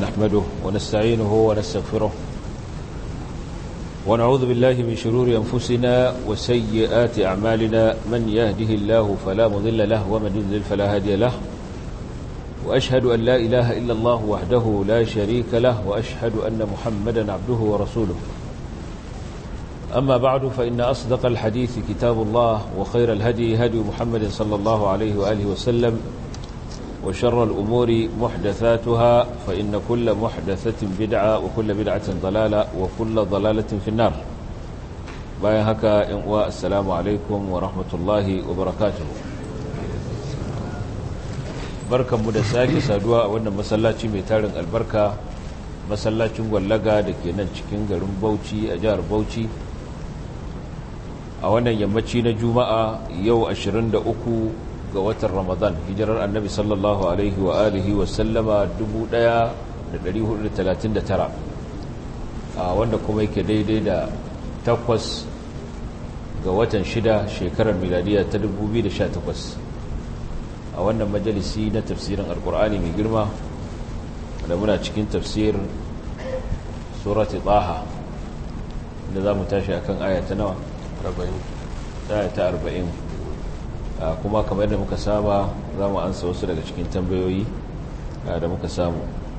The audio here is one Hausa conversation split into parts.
نحمده ونستعينه ونستغفره ونعوذ بالله من شرور أنفسنا وسيئات أعمالنا من يهده الله فلا مضل له ومن يضلل فلا هادي له وأشهد أن لا إله إلا الله وحده لا شريك له وأشهد أن محمدا عبده ورسوله أما بعد فإن أصدق الحديث كتاب الله وخير الهدي هدي محمد صلى الله عليه وآله وسلم وشر الأمور محدثاتها فإن كل محدثة بدعة وكل بدعة ضلالة وكل ضلالة في النار باين هكا والسلام عليكم ورحمة الله وبركاته بركة مدساكي سادوا وانا مسلاتي ميتارن البركة مسلاتي واللغة دكي ننشكين غرم بوشي أجار بوشي وانا يمتشي نجوماء يو 23 ga watan Ramadan hijirar annabi sallallahu alaihi wa alihi wa sallama 1439 wanda kuma yake daidai da 8 ga watan 6 shekarar miladiya ta 2018 a wannan majalisi na tafsirin alkur'ani mai girma da muna cikin tafsir surati taha da za mu tashi akan aya ta nawa 40 ta 40 kuma kamar yadda muka saba za mu ansa wasu daga cikin tambayoyi da muka samu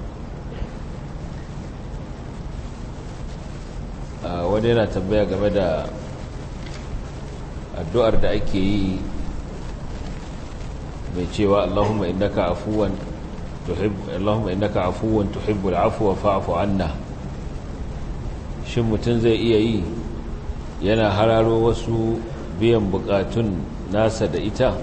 wani yana tambaya game da addu'ar da ake yi mai cewa Allahumma innaka afuwan tuhibbul afwa fa'fu anna shin mutum zai iya yi yana hararo wasu biyan bukatun nasa da ita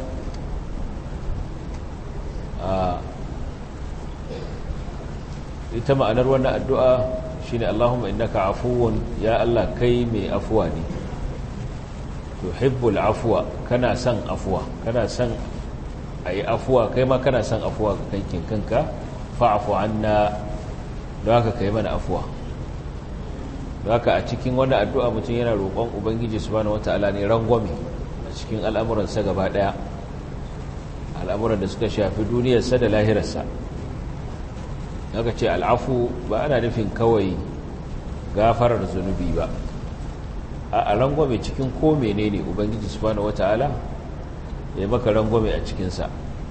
ita ma'anar wannan addu'a shine Allahumma innaka afuwun ya Allah kai mai afuwa ne tuhibbul afwa kana son afuwa kana son ayi afuwa kai ma kana son afuwa ga kankin kanka fa'fu anna don haka kai mana afuwa don haka a cikin wannan addu'a mutum yana roƙon ubangiji subhanahu wataala ne rangwame cikin al'amuransa gaba ɗaya al'amuran da suka shafi duniyarsa da lahirarsa daga ce al'afu ba ana nufin kawai gafarar zunubi ba a rangwame cikin ko menene ubangiji subhanahu wata'ala ya maka rangwame a cikinsa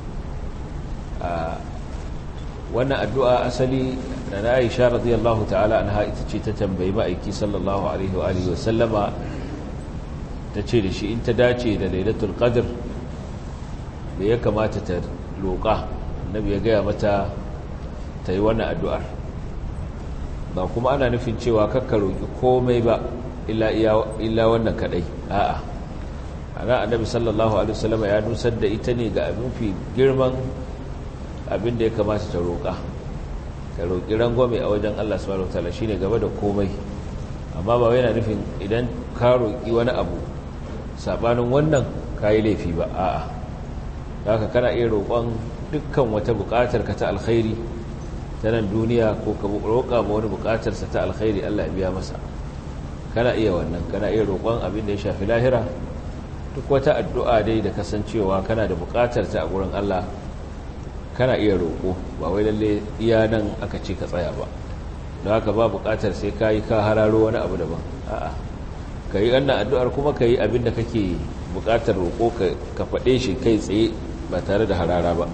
wannan addu'a asali da na Aisha radiyallahu ta'ala anha ita ce ta tambayi ma'aiki sallallahu alaihi wa alihi wa sallama ta ce da shi in ta dace da lailatul qadr da ya kamata ta roƙa annabi ya gaya mata ta yi wannan addu'ar ba kuma ana nufin cewa kakka roƙi komai ba illa wannan kadai a'a ana annabi sallallahu alaihi wasallam ya nusar da ita ne ga abin fi girman abin da ya kamata ta roƙa ka roƙi rangwame a wajen Allah subhanahu wataala shine gaba da komai amma ba yana nufin idan ka roƙi wani abu sabanin wannan kayi laifi ba a'a haka kana iya roƙon dukkan wata buƙatar ka ta alkhairi ta nan duniya ko ka roƙa ma wani buƙatar sa ta alkhairi Allah ya biya masa kana iya wannan kana iya roƙon abin da ya shafi lahira duk wata addu'a dai da kasancewa kana da buƙatar ta a gurin Allah kana iya roƙo ba wai lalle iya nan aka ce ka tsaya ba don haka ba buƙatar sai kayi ka hararo wani abu daban a'a ka yi wannan addu'ar kuma ka yi abin da kake buƙatar roƙo ka faɗe shi kai tsaye ba tare da harara ba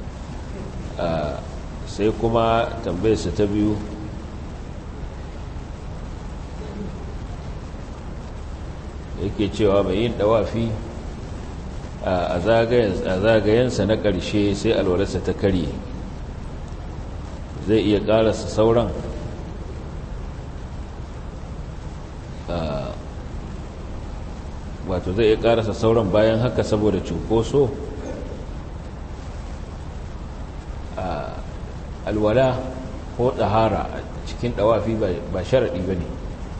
sai kuma tambayarsa ta biyu yake cewa mai yin ɗawafi a zagayensa na ƙarshe sai alwalarsa ta karye zai iya ƙarasa sauran wato zai iya karasa sauran bayan haka saboda cunkoso alwala ko tsahara a cikin dawafi ba sharaɗi ba ne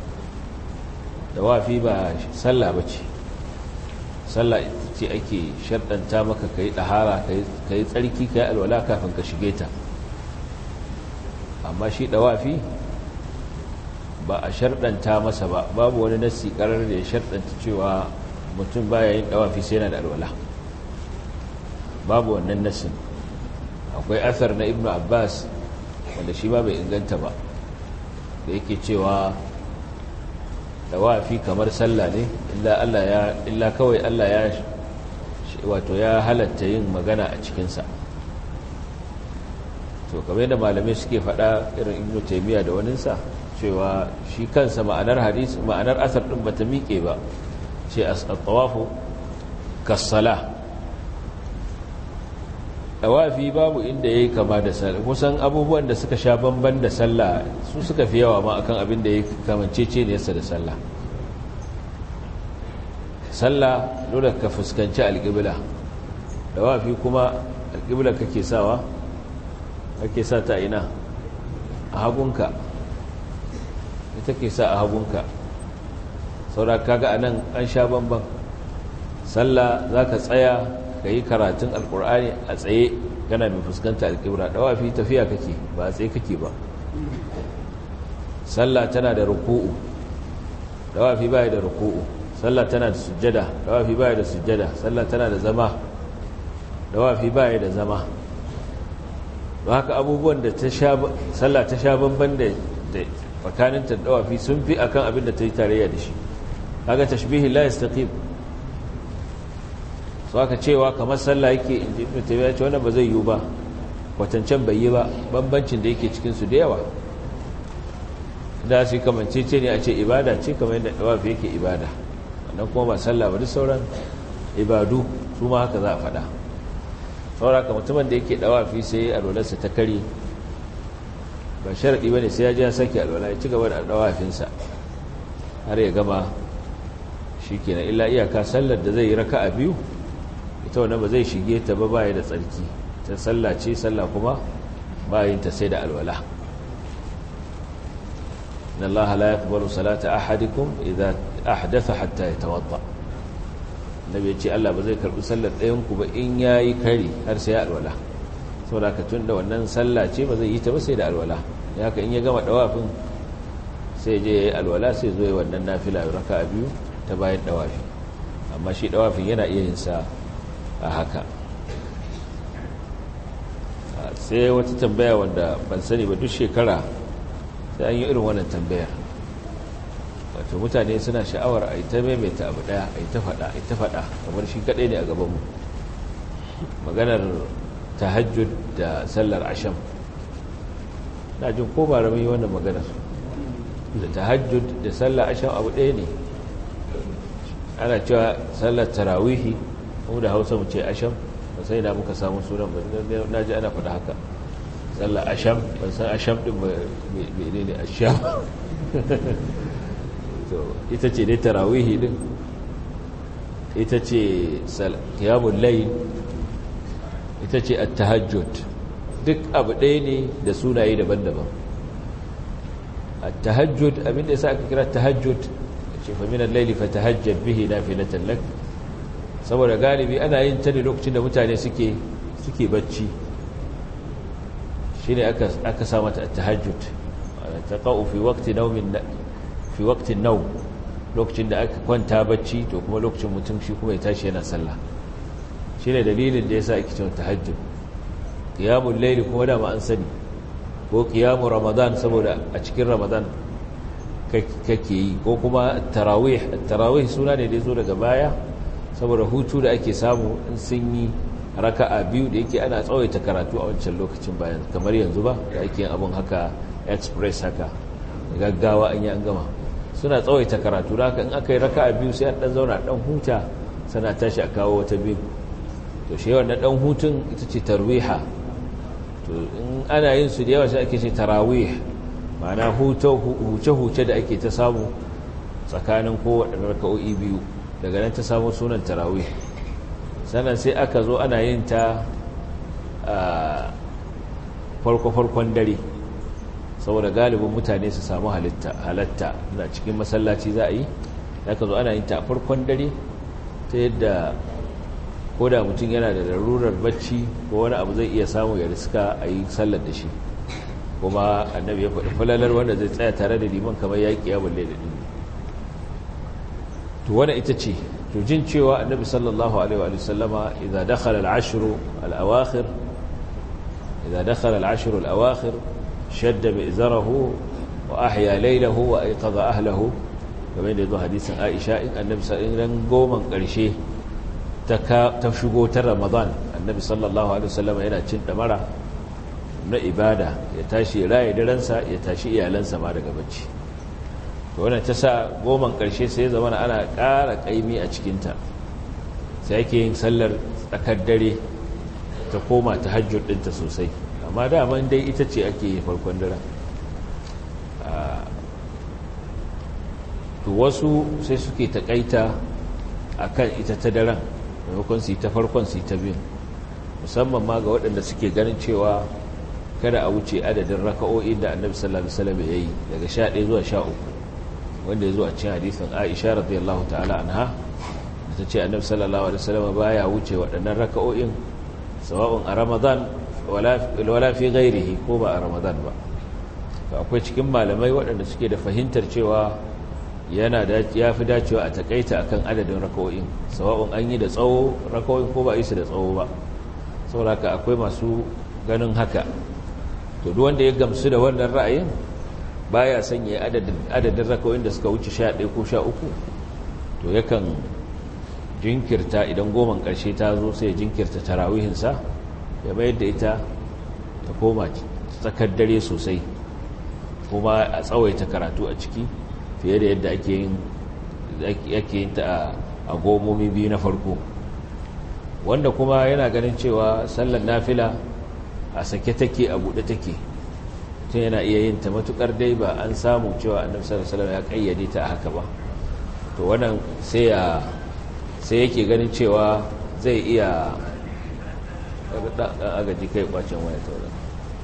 dawafi ba sallah ba ce sallah ce ake sharɗanta maka ka yi tsahara ka yi tsarki ka yi alwala kafin ka shige ta amma shi dawafi ba a sharɗanta masa ba babu wani nassi ƙarar da ya sharɗanta cewa mutum baya yin dawafi sai yana da alwala babu wannan nassin akwai athar na ibnu abbas wanda shi ba bai inganta ba, da yake cewa dawafi kamar sallah ne illa kawai Allah ya wato ya halatta yin magana a cikinsa. to kamar yadda malamai suke faɗa irin Ibn Taymiyyah da waninsa cewa shi kansa ma'anar asar ɗin bata miƙe ba, ce at-tawafu kas-salah. dawafi babu inda yayi kama da sallah, kusan abubuwan da suka sha bamban da sallah su suka fi yawa ma akan abin da yake kamancece ne yasa da sallah. sallah dole ka fuskanci alƙibla, dawafi kuma alƙibla kake sa ta ina a hagunka, ita ke sa a hagunka. saura kaga anan an sha bamban. sallah zaka tsaya ka yi karatun alkur'ani a tsaye kana mai fuskanta alƙibla, dawafi tafiya kake ba a tsaye kake ba. sallah tana da ruku'u, dawafi baya da ruku'u. sallah tana da sujjada, dawafi baya da sujjada. sallah tana da zama, dawafi baya da zama. don haka abubuwan da sallah ta sha bamban da tsakanin ta dawafi sun fi akan abin da ta yi tarayya da shi. kaga tashbihi la yastaqim. so aka cewa kamar sallah yake inji Ibn Taymiyyah ce wannan ba zai yi ba, kwatancan bai yi ba, bambancin da yake cikin su da yawa. da su kamancece ne a ce ibada ce kamar yadda dawafi yake ibada, wannan kuma ba sallah ba, duk sauran ibadu su ma haka za a faɗa. sauraka mutumin da yake dawafi sai alwalarsa ta kare, ba sharaɗi ba ne sai ya ji ya sake alwala, ya ci gaba da dawafinsa har ya gama shi kenan. illa iyaka sallar da zai yi raka'a biyu ita wannan ba zai shige ta ba, baya da tsarki. ta sallah ce, sallah kuma bayin ta sai da alwala. inna allaha la yaqbalu salata ahadikum idha ahdatha hatta yatawadda. nabi ya ce Allah ba zai karbi sallar ɗayanku ba in yayi kari har sai ya alwala. saboda ka tunda wannan sallah ce ba zai yi ta ba sai da alwala. haka in ya gama dawafin sai je yayi alwala, sai zo yi wannan nafila raka'a biyu ta bayan dawafi. amma shi dawafin yana iya yin sa a haka. sai wata tambaya wanda ban sani ba, duk shekara sai an yi irin wannan tambayar. wato mutane suna sha'awar a yi ta maimaita abu daya, a yi ta faɗa kamar shi kaɗai ne a gabanmu. maganar tahajjud da sallar asham, na jin ko ba rami wannan maganar da tahajjud da sallar asham abu ɗaya ne. ana cewa sallar tarawihi, mu da hausa mu ce asham, ba sai da muka samu sunan ba, na ji ana faɗa haka. sallar asham, ban san asham ɗin ba ne asham. ita ce dai tarawihi din, ita ce qiyamul layl, ita ce at-tahajjud. duk abu ɗaya ne da sunaye daban-daban. at-tahajjud abinda yasa aka kira tahajjud ce fa min al-layli fatahajjad bihi nafilatan lak, saboda galibi ana yin ta ne lokacin da mutane suke bacci, shine aka sa mata at-tahajjud. taqa'u fi waqti nawmin, fi waqtin nawm, lokacin da aka kwanta bacci to kuma lokacin mutum shi kuma ya tashi yana sallah. shine dalilin da yasa ake cewa tahajjud. qiyamul layli kuma da ma an sani, ko qiyamul ramadan saboda a cikin ramadan kake yi, ko kuma tarawih suna ne da yazo daga baya saboda hutu da ake samu in sun yi raka'a biyu, da yake ana tsawaita karatu a wancan lokacin bayan kamar yanzu ba da ake yin abun haka express haka gaggawa an yi an gama. suna tsawaita karatu da haka in aka yi raka'a biyu sai an dan zauna dan huta sana tashi a kawo wata biyu. to shi wannan dan hutun ita ce tarwiha. to in ana yin su da yawa sai ake ce tarawih, ma'ana huce da ake ta samu tsakanin kowaɗanne raka'o'i biyu, daga nan ta samu sunan tarawih. sannan sai aka zo ana yin ta a farko-farkon dare, saboda galibin mutane su samu halatta na cikin masallaci za a yi. aka zo ana yin ta a farkon dare, ta yadda ko da mutum yana da larurar bacci ko wani abu zai iya samu ya riska a yi sallar da shi. kuma annabi ya faɗi falalar wanda zai tsaya tare da liman kamar ya yi ƙiyamun lailin. to wani ita ce to jin cewa annabi sallallahu alaihi wa sallama idza dakhala al-ashr al-awakhir shadda mi'zarahu wa ahya laylahu wa ayqadha ahlahu, kamar da yazo hadisin Aisha, in annabi sallallahu goman karshe ta shigo ta Ramadan, annabi sallallahu alaihi wasallam yana cin damara na ibada, ya tashi raye daransa, ya tashi iyalansa ma daga bacci. to wannan ta sa goman karshe sai zama ana ƙara ƙaimi a cikinta, sai ake yin sallar tsakar dare ta koma ta hajjud ɗinta sosai, amma daman dai ita ce ake yi farkon daren. to wasu sai suke taƙaita a kan ita ta daren maimakon su yi ta farkon su yi ta biyun, musamman ma ga waɗanda suke ganin cewa kada a wuce adadin raka'o'in da annabi sallallahu alaihi wasallam ya yi daga 11 zuwa 13, wanda ya zo a cikin hadisin Aisha radiyallahu ta'ala anha da ta ce annabi sallallahu alaihi wasallam baya wuce waɗannan raka'o'in sawa'un a Ramadan wala fi ghairihi, ko ba a Ramadan ba. to akwai cikin malamai waɗanda suke da fahimtar cewa ya fi dacewa a takaita akan adadin raka'o'in, sawa'un an yi da tsawo raka'o'in ko ba yi su da tsawo ba. saboda haka akwai masu ganin haka. to duk wanda ya gamsu da wannan ra'ayin baya sanya adadin raka'o'in da suka wuce 11 ko 13, to yakan jinkirta idan goman ƙarshe ta zo sai ya jinkirta tarawihinsa, ya mayar da ita ta koma tsakar dare sosai, kuma a tsawaita karatu a ciki fiye da yadda ake yin ta a gomomi biyu na farko. wanda kuma yana ganin cewa sallar nafila a sake take, a buɗe take, tun yana iya yin ta matukar dai ba an samu cewa annabi sallallahu alaihi wasallam ya kayyade ta haka ba. to wannan sai yake ganin cewa zai iya agaji kai kwacin waya ta wurin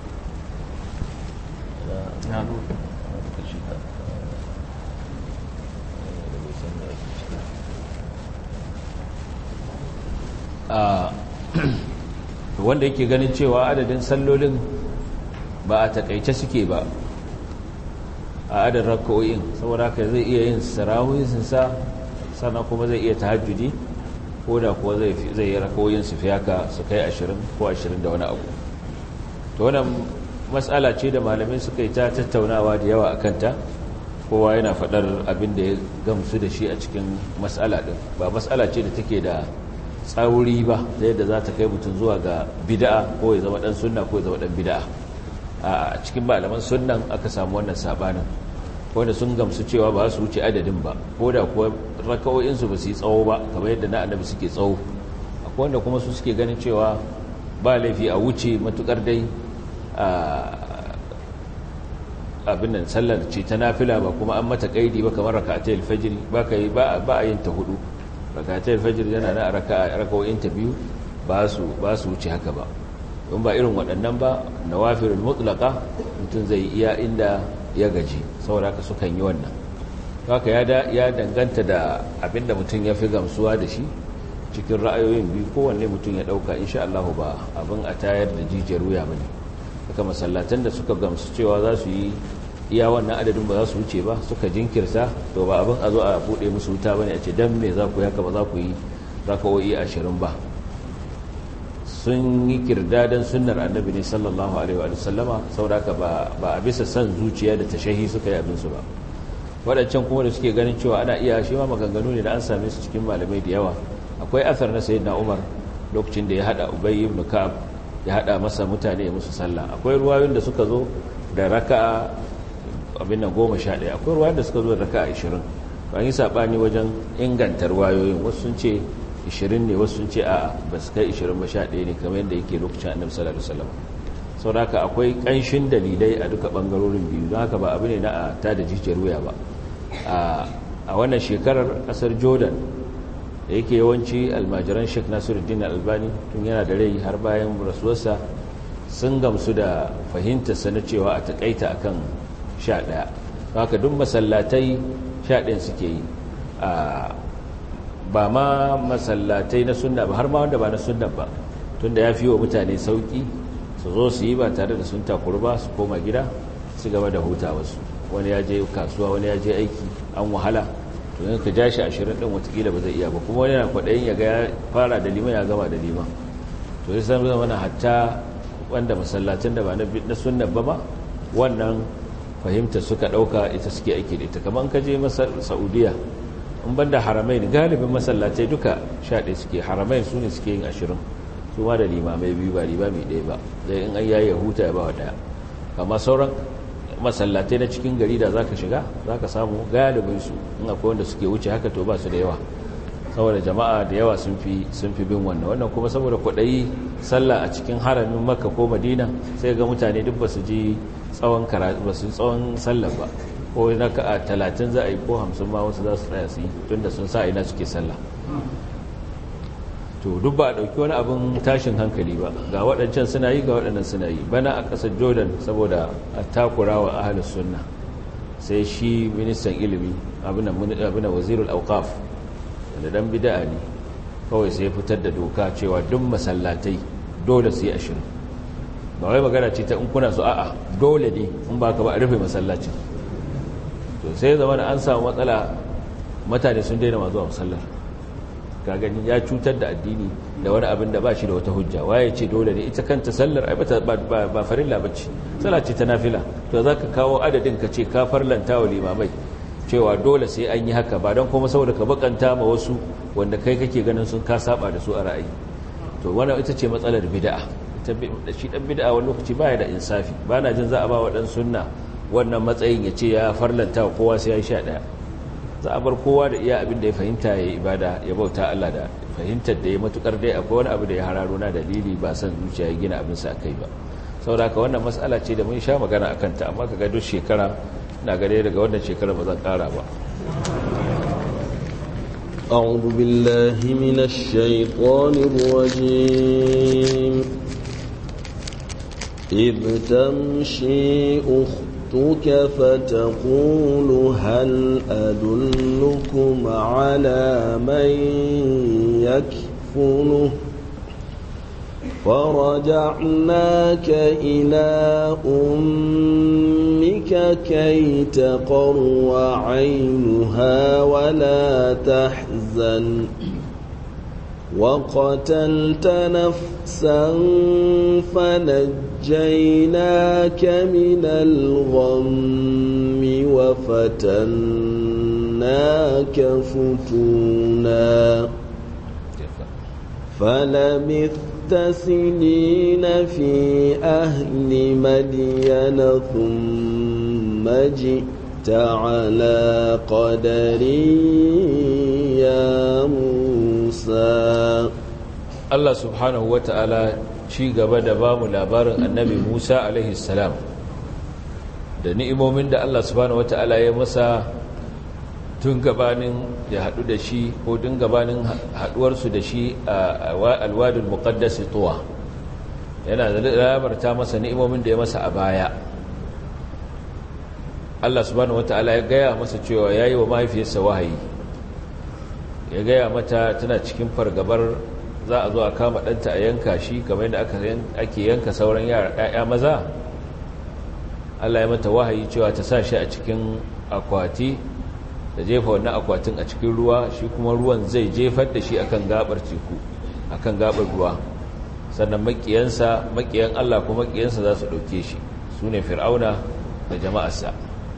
wanda yake ganin cewa adadin sallolin ba a takaice suke ba a adadin raka'o'in, saboda haka zai iya yin sarawisinsa sannan kuma zai iya tahajjudi, ko da kuwa zai yi raka'o'in su fi haka su kai 20 ko 20 da wani abu. to wannan matsala ce da malamai suka yi ta tattaunawa da yawa a kanta, kowa yana faɗar abin da ya gamsu da shi a cikin matsala ɗin. ba matsala ce da take da tsauri ba ta yadda za ta kai mutum zuwa ga bida'a, ko ya zama ɗan sunna ko ya zama ɗan bida'a. a cikin malaman sunnan aka samu wannan sabanin, wanda sun gamsu cewa ba su wuce adadin ba, ko da kuwa raka'o'insu ba su yi tsawo ba kamar yadda na annabi suke tsawo. akwai wanda kuma su suke ganin cewa ba laifi a wuce matukar dai abin nan sallar ce ta nafila ba kuma an mata kaidi ba, kamar raka'atul fajr ba a yin ta hudu. raka'atul fajr yana na raka'o'in ta biyu ba su wuce haka ba. in ba irin waɗannan ba, nawafilul mutlaqa mutum zai iya inda ya gaji, saboda haka sukan yi wannan. haka ya danganta da abinda mutum ya fi gamsuwa da shi cikin ra'ayoyin biyu, kowanne mutum ya ɗauka insha Allah ba abin a tayar da jijiyar wuya ba ne. haka masallatan da suka gamsu cewa za su yi iya wannan adadin ba za su wuce ba, suka jinkirta, to ba abin a zo a buɗe musu wuta ba ne a ce don me za ku yi haka, ba za ku yi raka'o'i 20 ba. sun yi kirdadan sunnar annabi ne sallallahu alaihi wa sallama, sauraka ba a bisa san zuciya da tashahi suka yi abinsu ba. waɗancan kuma da suke ganin cewa ana iya, shi ma maganganu ne da an same su cikin malamai da yawa. akwai athar na sayyidina Umar lokacin da ya hada Ubay ibn Ka'ab, ya hada masa mutane ya musu sallah. akwai ruwayoyin da suka zo da raka'a abin nan 11, akwai ruwayoyin da suka zo da raka'a 20. an yi sabani wajen inganta ruwayoyin, wasu sun ce 20 ne, wasu sun ce a ba su kai 20 ba 11 ne, kamar yadda yake lokacin annabi sallallahu alaihi wasallam. sau da haka akwai ƙanshin dalilai a duka ɓangarorin biyu, don haka ba abu ne na a ta da jijiyar wuya ba. a wannan shekarar ƙasar Jordan da yake yawanci almajiran Sheikh Nasiruddin Albani tun yana da rai har bayan rasuwarsa sun gamsu da fahimtarsa na cewa a taƙaita akan 11. haka duk masallatai 11 suke yi, ba ma masallatai na sunna ba, har ma wanda ba na sunna ba, tunda ya fi wa mutane sauki su zo su yi ba tare da sun takuru ba, su koma gida su gaba da hutawarsu. wani ya je kasuwa, wani ya je aiki, an wahala, to yin ka ja shi 20 ɗin watakila ba zai iya ba, kuma wani yana kwaɗayin ya ga ya fara da liman ya gama da liman. to ya san zama na hatta wanda masallacin da ba na sunna ba ma wannan fahimta suka ɗauka ita suke aiki da ita. kamar ka je saudiya in banda haramain galibin masallatai duka 11 suke, haramain su ne suke yin 20, su ma da limamai biyu ba limami ɗaya ba, zai in an yayi huta ya ba wa ɗaya. amma sauran masallatai na cikin gari da zaka shiga zaka samu galibin su in akwai wanda suke wuce haka to ba su da yawa, saboda jama'a da yawa sun fi bin wannan kuma saboda kwaɗayi sallah a cikin haramin Makka ko Madina sai ga mutane duk ba su ji tsawon sallah ba, ko na ka 30 za a yi ko 50 ma wasu za su tsaya su yi tunda sun sa ina suke sallah. to duk ba a ɗauki wani abin tashin hankali ba, ga waɗancan suna yi ga waɗannan suna yi. bana a ƙasar Jordan saboda a takura wa ahlus sunna sai shi ministan ilimi abin wazirul awqaf da dan bid'a ne kawai sai fitar da doka cewa duk masallatai dole su yi 20. ba wai magana ce ta in kuna so a'a dole ne, in ba ka ba a rufe masallacin. to sai zama an samu matsala, mutane sun daina ma zuwa masallar. ka gani ya cutar da addini da wani abin da ba shi da wata hujja. waye ce dole ne? ita kanta sallar ai ba farilla bace, sallah ce ta nafila. to zaka kawo adadin ka ce ka farlanta wa limamai cewa dole sai an yi haka, ba don kuma saboda ka bakanta ma wasu wanda kai kake ganin sun ka saba da su a ra'ayi. to wannan ita ce matsalar bid'a. shi dan bid'a wani lokaci baya da insafi. bana jin za a ba wa dan sunna wannan matsayin ya ce ya farlanta wa kowa sai ya yi 11. za a bar kowa da iya abin da ya fahimta ya yi ibada, ya bauta Allah da fahimtar da ya matukar dai akwai wani abu da ya hararo na dalili ba san zuciya ya gina abin sa kai ba. saboda haka wannan mas'ala ce da mun sha magana akan ta, amma kaga duk shekara na gare daga wannan shekara ba zan kara ba. أعوذ بالله من الشيطان الرجيم. إذ تمشي أختك فتقول هل أدلكم على من يكفله فرجعناك إلى أمك كي تقر عينها ولا تحزن وقتلت نفسا فنجيناك من الغم وفتناك فتونا فلبثت سنين في أهل مدين ثم جئت على قدري يا موسى. Allah subhanahu wa ta'ala ci gaba da ba mu labarin annabi Musa alaihi salam da ni'imomin da Allah subhanahu wa ta'ala ya masa tun gabanin ya haɗu da shi ko tun gabanin haɗuwarsu da shi a alwadul muqaddas tuwa. yana da labarta masa ni'imomin da ya masa a baya. Allah subhanahu wa ta'ala ya gaya masa cewa ya yi wa mahaifiyarsa wahayi, ya gaya mata tana cikin fargabar za a zo a kama ɗanta a yanka shi kamar yadda ake yanka sauran ya'ya maza. Allah ya mata wahayi cewa ta sa shi a cikin akwati da jefa wannan akwatin a cikin ruwa, shi kuma ruwan zai jefar da shi akan gabar teku, akan gabar ruwa. sannan makiyan Allah kuma makiyansa za su ɗauke shi, su ne fir'auna da jama'arsa.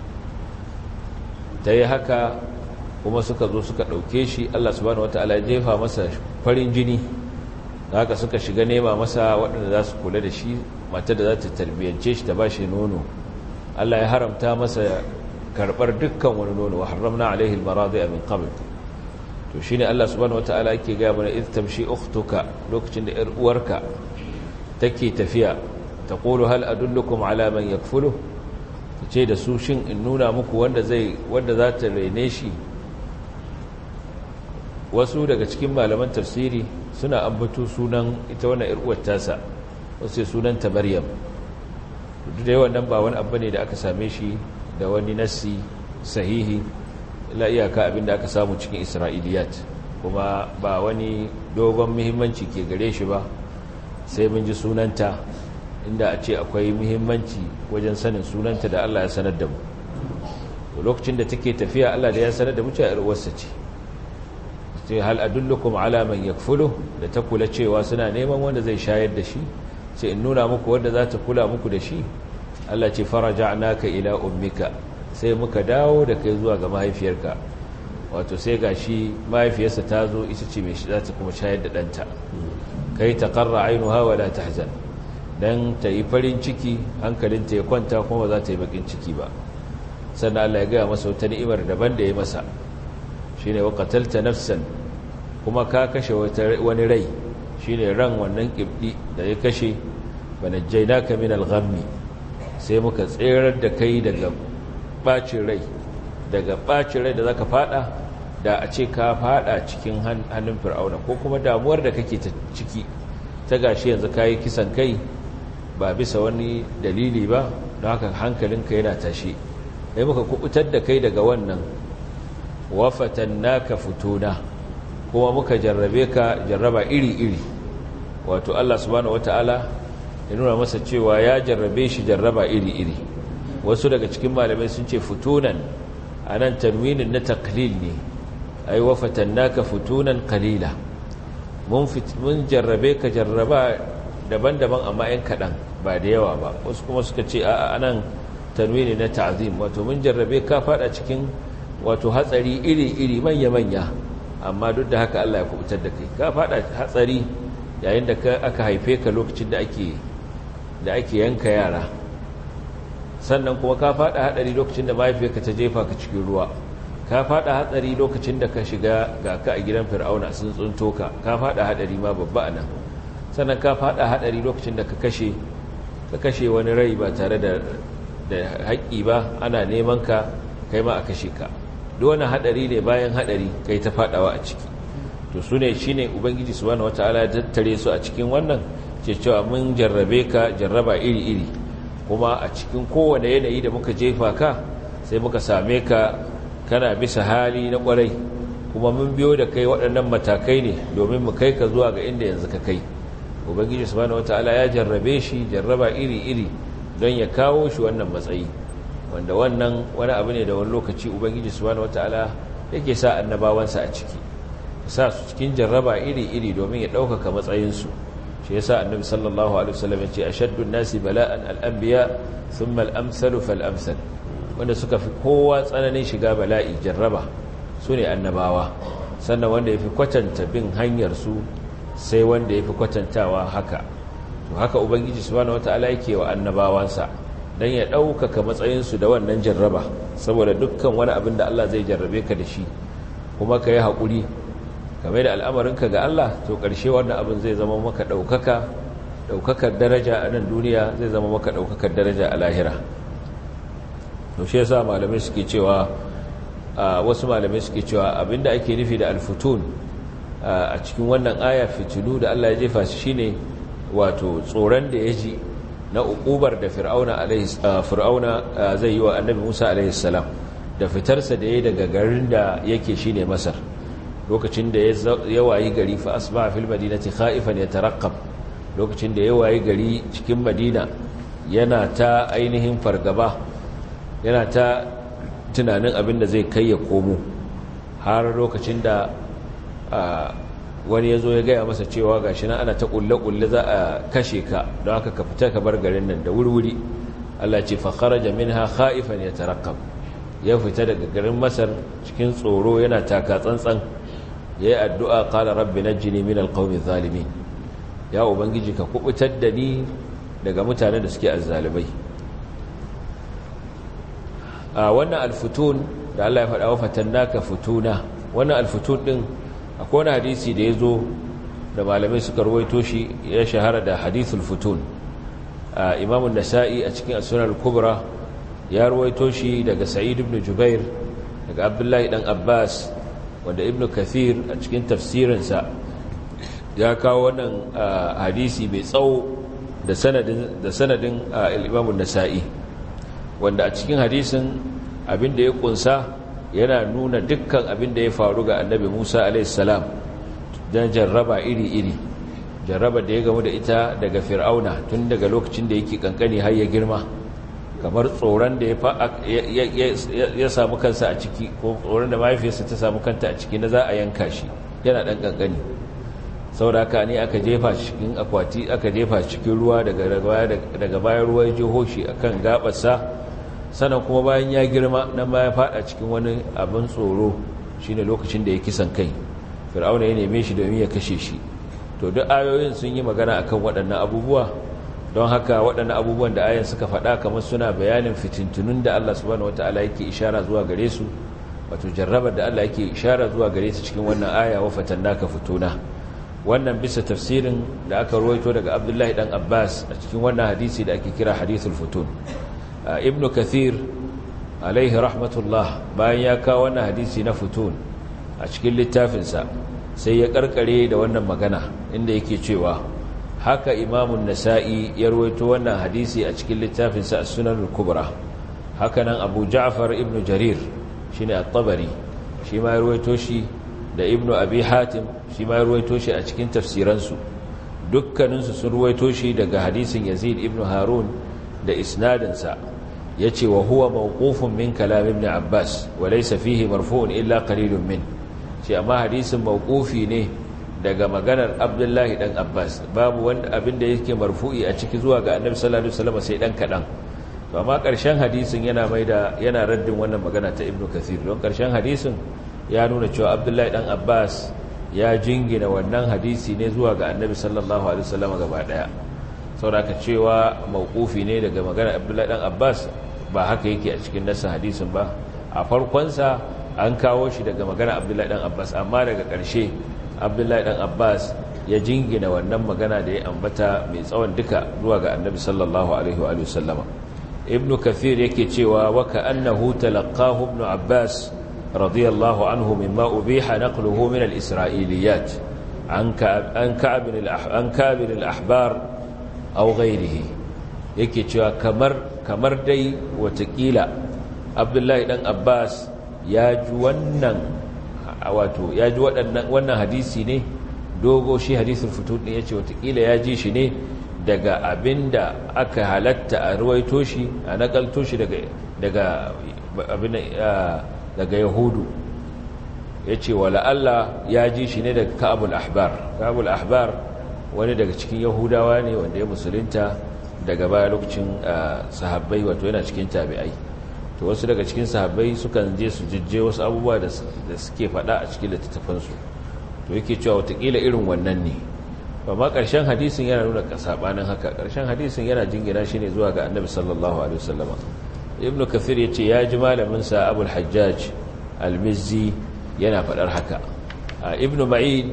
ta yi haka kuma suka zo suka ɗauke shi. Allah subhanahu wataala ya jefa masa farin jini, da haka suka shiga nema masa waɗanda za su kula da shi, matar da za ta tarbiyyance shi ta ba shi nono. Allah ya haramta masa karɓar dukkan wani nono, wa haramna alaihi almaradi'a min qabl. to shine Allah subhanahu wataala yake ga mana idh tamshi ukhtuka, lokacin da yar uwarka take tafiya, taqulu hal adullukum ala man yakfulu, tace da su shin in nuna muku wanda za ta rene shi. wasu daga cikin malaman tafsiri suna ambato sunan ita wannan yar uwar tasa, wasu sunanta Maryam. duk da yawan nan ba wani abu ne da aka same shi da wani nassi sahihi, ila iyaka abinda aka samu cikin Isra'iliyat, kuma ba wani dogon muhimmanci ke gare shi ba, sai mun ji sunanta, inda a ce akwai muhimmanci wajen sanin sunanta da Allah ya sanar da mu. lokacin da take tafiya Allah da ya sanar da mu cewa yar uwarsa ce. sai hal adullukum ala man yakfulu, da ta kula cewa suna neman wanda zai shayar da shi, sai in nuna muku wanda za ta kula muku da shi. Allah ce faraja'naka ila ummika sai muka dawo da kai zuwa ga mahaifiyarka wato sai gashi mahaifiyarsa ta zo ita ce mai za ta kuma shayar da ɗanta kai taqarra ainuha wa la tahzan dan ta yi farin ciki hankalinta ya kwanta kuma za ta yi bakin ciki ba sannan Allah ya gaya masa wata ni'imar daban da ya masa shine wa qatalta nafsan kuma ka kashe wani rai shine ran wannan kibdi da ya kashe banajjaynaka min al-ghammi sai muka tserar da kai daga bacin rai da zaka fada da a ce ka fada cikin hannun fir'auna ko kuma damuwar da kake ta ciki ta gashi yanzu kai kisan kai ba bisa wani dalili ba don haka hankalinka yana tashi sai muka kubutar da kai daga wannan wafatannaka futuna kuma muka jarrabe ka jarraba iri-iri wato Allah subhanahu wataala ya nuna masa cewa ya jarrabe shi jarraba iri-iri wasu daga cikin malamai sun ce futunan anan tanwinin na taqlil ne ai wafatannaka futunan qalila mun jarrabe ka jarraba daban-daban amma yan kadan ba da yawa ba wasu kuma suka ce a anan tanwini na ta'zim wato mun jarrabe ka fada cikin wato hatsari iri-iri manya-manya amma duk da haka Allah ya kubutar da kai ka fada hatsari yayin da aka haife ka lokacin da ake yanka yara sannan kuma ka fada hadari lokacin da mahaifiyarka ta jefa ka cikin ruwa ka fada hatsari lokacin da ka shiga ga ka a gidan fir'auna sun tsunto ka fada hadari ma babba anan sannan ka fada hadari lokacin da ka kashe wani rai ba tare da haƙƙi ba ana neman ka kai ma a kashe ka duk wani hadari ne bayan hadari kai ta fadawa a ciki to su ne shine ubangiji subhanahu wataala ya tattare su a cikin wannan ce cewa mun jarrabe ka jarraba iri-iri kuma a cikin kowane yanayi da muka jefa ka sai muka same ka kana bisa hali na kwarai kuma mun biyo da kai waɗannan matakai ne domin mu kai ka zuwa ga inda yanzu ka kai ubangiji subhanahu wataala ya jarrabe shi jarraba iri-iri don ya kawo shi wannan matsayi wanda wannan wani abu ne da wani lokaci ubangiji subhanahu wataala yake sa annabawansa a ciki sa su cikin jarraba iri-iri domin ya ɗaukaka matsayinsu shi yasa annabi sallallahu alaihi wasallam ya ce ashaddun nasi bala'an al-anbiya thumma al-amsalu fal-amsal wanda suka fi kowa tsananin shiga bala'i jarraba su ne annabawa sannan wanda ya fi kwatanta bin hanyar su sai wanda ya fi kwatantawa haka to haka ubangiji subhanahu wataala yake wa annabawansa dan ya ɗaukaka matsayinsu da wannan jarraba saboda dukkan wani abin da Allah zai jarrabe ka da shi kuma ka yi haƙuri game da al'amarinka ga Allah to ƙarshe wannan abin zai zama maka ɗaukakar daraja a nan duniya zai zama maka ɗaukakar daraja a lahira to shi yasa malamai suke cewa wasu malamai suke cewa abinda ake nufi da alfutun a cikin wannan aya fitinu da Allah ya jefa shi shine wato tsoron da ya ji na uqubar da fir'auna zai yi wa annabi Musa alaihi salam da fitarsa da yayi daga garin da yake shine Masar lokacin da ya wayi gari fa asbaha fil madinati khaifan yataraqqab lokacin da ya wayi gari cikin Madina yana ta ainihin fargaba yana ta tunanin abin da zai kai ya komo har lokacin da wani ya zo ya gaya masa cewa gashi nan ana ta kulle-kulle za a kashe ka don haka ka fita ka bar garin nan da wurwuri Allah ce fa kharaja minha khaifan yataraqqab ya fita daga garin Masar cikin tsoro yana taka tsantsan yayi addu'a qala rabbi najjini min alqawmi zalimin ya ubangiji ka kubutar da ni daga mutanen da suke azzalibai a wannan alfutun da Allah ya faɗa wa fatannaka futuna wannan alfutun din akwai wani hadisi da ya zo da malamai suka ruwaito shi ya shahara da hadithul futun imamun nasa'i a cikin as-sunan al-kubra ya ruwaito shi daga sa'id ibn jubair daga abdullahi dan abbas wanda ibn kathir a cikin tafsirinsa ya kawo wannan hadisi mai tsawo da sanadin imamun nasa'i wanda a cikin hadisin abinda ya kunsa yana nuna dukkan abin da ya faru ga annabi Musa alaihissalam don jarraba iri-iri jarraba da ya gamu da ita daga fir'auna tun daga lokacin da yake kankani har ya girma kamar tsoron da ya samu kansa a ciki ko tsoron da mahaifiyarsa ta samu kanta a ciki na za a yanka shi yana ɗan kankani saboda haka ne aka jefa cikin akwati aka jefa cikin ruwa daga bayan ruwa ya jeho shi akan gabarsa, sannan kuma bayan ya girma nan ma ya fada cikin wani abin tsoro shine lokacin da ya kisan kai. Fir'auna ya neme shi domin ya kashe shi. To duk ayoyin sun yi magana akan waɗannan abubuwa, don haka waɗannan abubuwan da ayan suka faɗa kamar suna bayanin fitintunun da Allah subhanahu wataala yake ishara zuwa gare su, wato jarrabar da Allah yake ishara zuwa gare su cikin wannan aya wa fatannaka futuna. Wannan bisa tafsirin da aka ruwaito daga Abdullahi dan Abbas a cikin wannan hadisi da ake kira hadithul futun. Ibn Kathir alaihi rahmatullah bayan ya kawo wannan hadisi na futun a cikin littafinsa sai ya karkare da wannan magana inda yake cewa haka Imamun Nasa'i ya ruwaito wannan hadisi a cikin littafinsa As-Sunan al-Kubra. Haka nan Abu Ja'far ibn Jarir shine At-Tabari shi ma ya ruwaito shi, da Ibn Abi Hatim shi ma ya ruwaito shi a cikin tafsiransu. Dukkaninsu sun ruwaito shi daga hadisin Yazid ibn Harun da isnadinsa. yace wa huwa mawqufun min kalam ibn Abbas wa laysa fihi marfu'un illa qalilun min. ce amma hadisin mawqufi ne daga maganar Abdullahi dan Abbas, babu wanda abinda yake marfu'i a ciki zuwa ga Annabi sallallahu alaihi wasallam sai dan kadan. To amma karshen hadisin yana raddin wannan magana ta Ibn Kathir, don karshen hadisin ya nuna cewa Abdullahi dan Abbas ya jingina wannan hadisi ne zuwa ga Annabi sallallahu alaihi wasallam gaba daya. Saboda cewa mawqufi ne daga maganar Abdullahi dan Abbas ba haka yake a cikin nasin hadisin ba. A farkon sa an kawo shi daga magana Abdullahi dan Abbas, amma daga ƙarshe Abdullahi dan Abbas ya jingina wannan magana da ya ambata mai tsawon duka zuwa ga Annabi sallallahu alaihi wa sallama. Ibn Kathir yake cewa wa ka'annahu talaqahu Ibn Abbas radiyallahu anhu mimma ubiha naqluhu min al-isra'iliyat an ka'ab al-ahbar aw ghayrihi. Yake cewa kamar dai watakila Abdullahi dan Abbas ya ji wannan hadisi ne dogo, shi hadisul futud ne, yace watakila ya ji shi ne daga abinda aka halatta a ruwaito shi a nakalto shi daga Yahudu. Yace wala Allah ya ji shi ne daga Ka'abul Ahbar wani daga cikin Yahudawa ne wanda ya musulunta daga baya lokacin sahabbai, wato yana cikin tabi'ai. To wasu daga cikin sahabbai sukan je su jijje wasu abubuwa da suke faɗa a cikin littattafansu, to yake cewa watakila irin wannan ne. Amma ƙarshen hadisin yana nuna sabanin haka. Ƙarshen hadisin yana jingina shi ne zuwa ga Annabi sallallahu alaihi wasallam. Ibn Kathir yace ya ji malamin sa Abu al-Hajjaj al-Mizzi yana faɗar haka. Ibn Ma'in,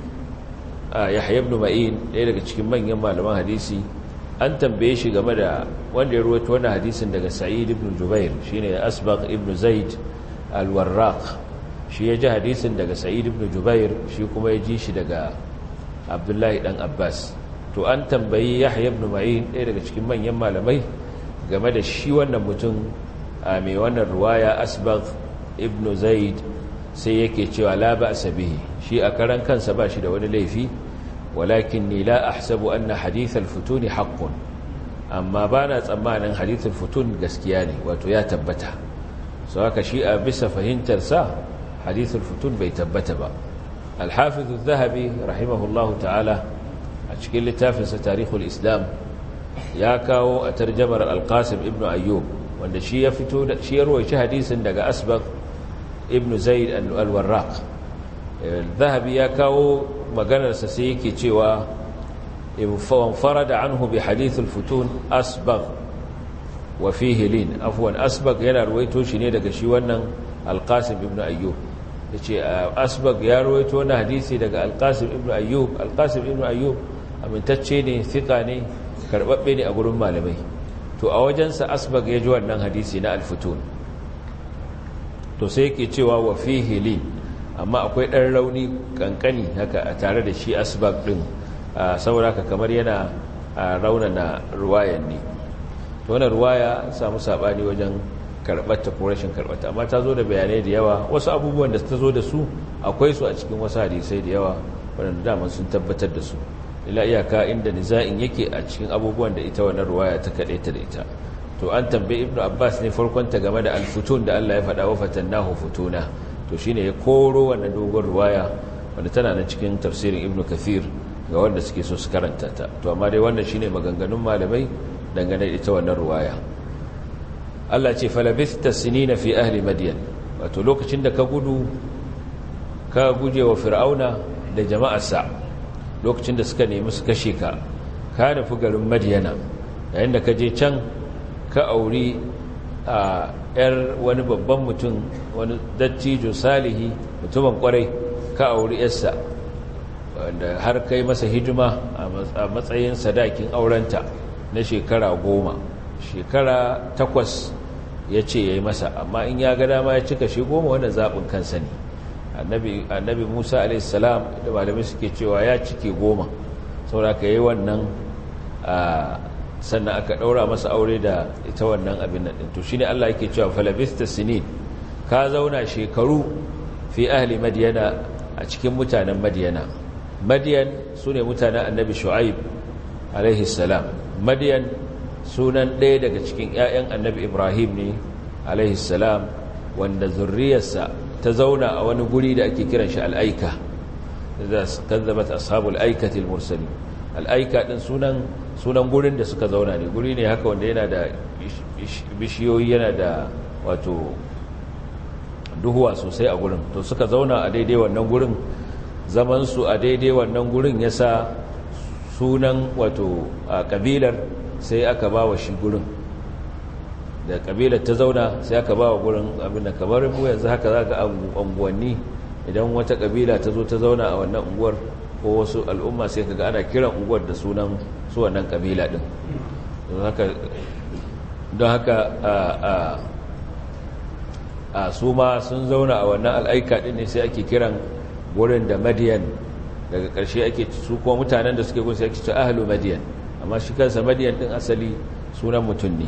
Yahya ibn Ma'in, ɗaya daga cikin manyan malaman hadisi, an tambaye shi game da wanda ya ruwaito wannan hadisin daga Sa'id ibn Jubair, shine Asbagh ibn Zaid al-Warraq. Shi ya ji hadisin daga Sa'id ibn Jubair, shi kuma ya ji shi daga Abdullahi dan Abbas. To an tambayi Yahya ibn Ma'in, ɗaya daga cikin manyan malamai, game da shi wannan mutum mai wannan ruwaya Asbagh ibn Zaid, sai yake cewa la ba'sa bihi, shi a karan kansa ba shi da wani laifi, walakinni la ahsabu anna hadith al-futun haqqun, amma bana tsammanin hadith al-futun gaskiya ne, wato ya tabbata. So haka shi a bisa fahimtar sa hadith al-futun bai tabbata ba. Al-Hafiz al-Dhahabi rahimahullahu ta'ala a cikin littafinsa Tarikhul Islam ya kawo a tarjamar Al-Qasim ibn Ayyub, wanda shi ya rawaita hadisin daga Asbagh ibn Zaid al-Warraq. Al-Dhahabi ya kawo maganarsa sai yake cewa farada anhu bi hadith al-futun Asbagh wa fihi lin. Afwan, Asbagh yana ruwaito shi ne daga shi wannan Al-Qasim ibn Ayyub. Yace Asbagh ya ruwaito wannan hadisi daga Al-Qasim ibn Ayyub. Al-Qasim ibn Ayyub amintacce ne, thika ne, karbabbe ne a gurin malamai. To a wajensa Asbagh ya ji wannan hadisi na al-futun. To sai yake cewa wa fihi lin, amma akwai ɗan rauni kankani haka a tare da shi Asbagh ɗin, saboda haka kamar yana raunana ruwayan ne. To wannan ruwaya samu saɓani wajen karɓarta ko rashin karɓarta, amma ta zo da bayanai da yawa. Wasu abubuwan da ta zo da su akwai su a cikin wasu hadisai da yawa waɗanda daman sun tabbatar da su, ila iyaka inda niza'in yake a cikin abubuwan da ita wannan ruwaya ta kaɗaita da ita. To an tambayi Ibn Abbas ne farkonta game da al-futun da Allah ya faɗa wa fatannahu futuna, to shine ya koro wannan dogon ruwaya wanda tana nan cikin tafsirin Ibn Kathir ga wanda suke so su karanta ta. To amma dai wannan shine maganganun malamai dangane da ita wannan ruwaya. Allah ce falabithta sinina fi ahli madyan, wato lokacin da ka guje wa fir'auna da jama'arsa, lokacin da suka nemi su kashe ka nufi garin Madyana, yayin da ka je can ka auri a yar wani babban mutum, wani dattijo salihi mutumin kwarai, ka auri yarsa wanda har kai masa hidima a matsayin sadakin aurenta na shekara 10, shekara 8 ya ce ya yi masa, amma in ya ga dama ya cika shi 10 wanda zaɓin kansa ne. Annabi Musa a.s. da malamai suke cewa ya cike 10, saboda ka yi wannan sannan aka ɗaura masa aure da ita wannan abin nan ɗin. To shi ne Allah yake cewa falabista sinin, ka zauna shekaru fi ahli Madyana, a cikin mutanen Madyana. Madyan su ne mutanen annabi Shu'aib a.s. Madyan sunan ɗaya daga cikin 'ya'yan annabi Ibrahim ne a.s. wanda zurriyarsa ta zauna a wani guri da ake kiran shi al'aika, da kazzabat ashabul aikati al-mursalin. Al'aika din sunan gurin da suka zauna ne, guri ne haka wanda yana da bishiyoyi, yana da wato duhuwa sosai a gurin. To suka zauna a daidai wannan gurin, zaman su a daidai wannan gurin yasa sunan wato a kabilar sai aka ba wa shi gurin, da kabilar ta zauna sai aka ba wa gurin abinda kamar mu yanzu haka za ka unguwanni, idan wata kabila ta zo ta zauna a wannan unguwar ko wasu al'umma sai kaga ana kiran unguwar da sunan su wannan kabila din. don haka su ma sun zauna a wannan al'aika din ne, sai ake kiran gurin da Madiyan. Daga ƙarshe ake su kuma mutanen da suke gun sai ake ce ahlu Madiyan, amma shi kansa Madiyan din asali sunan mutum ne.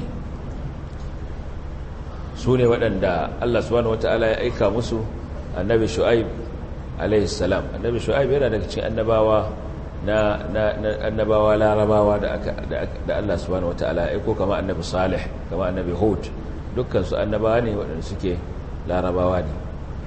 su ne waɗanda Allah subhanahu wata'ala ya aika musu annabi Shu'aib alayhi salam. Annabi Shu'aib yana daga cikin annabawa na annabawa larabawa da Allah subhanahu wata'ala ya aiko, kama annabi Salih, kama annabi Hud, dukkan su annabawa ne waɗanda suke larabawa ne.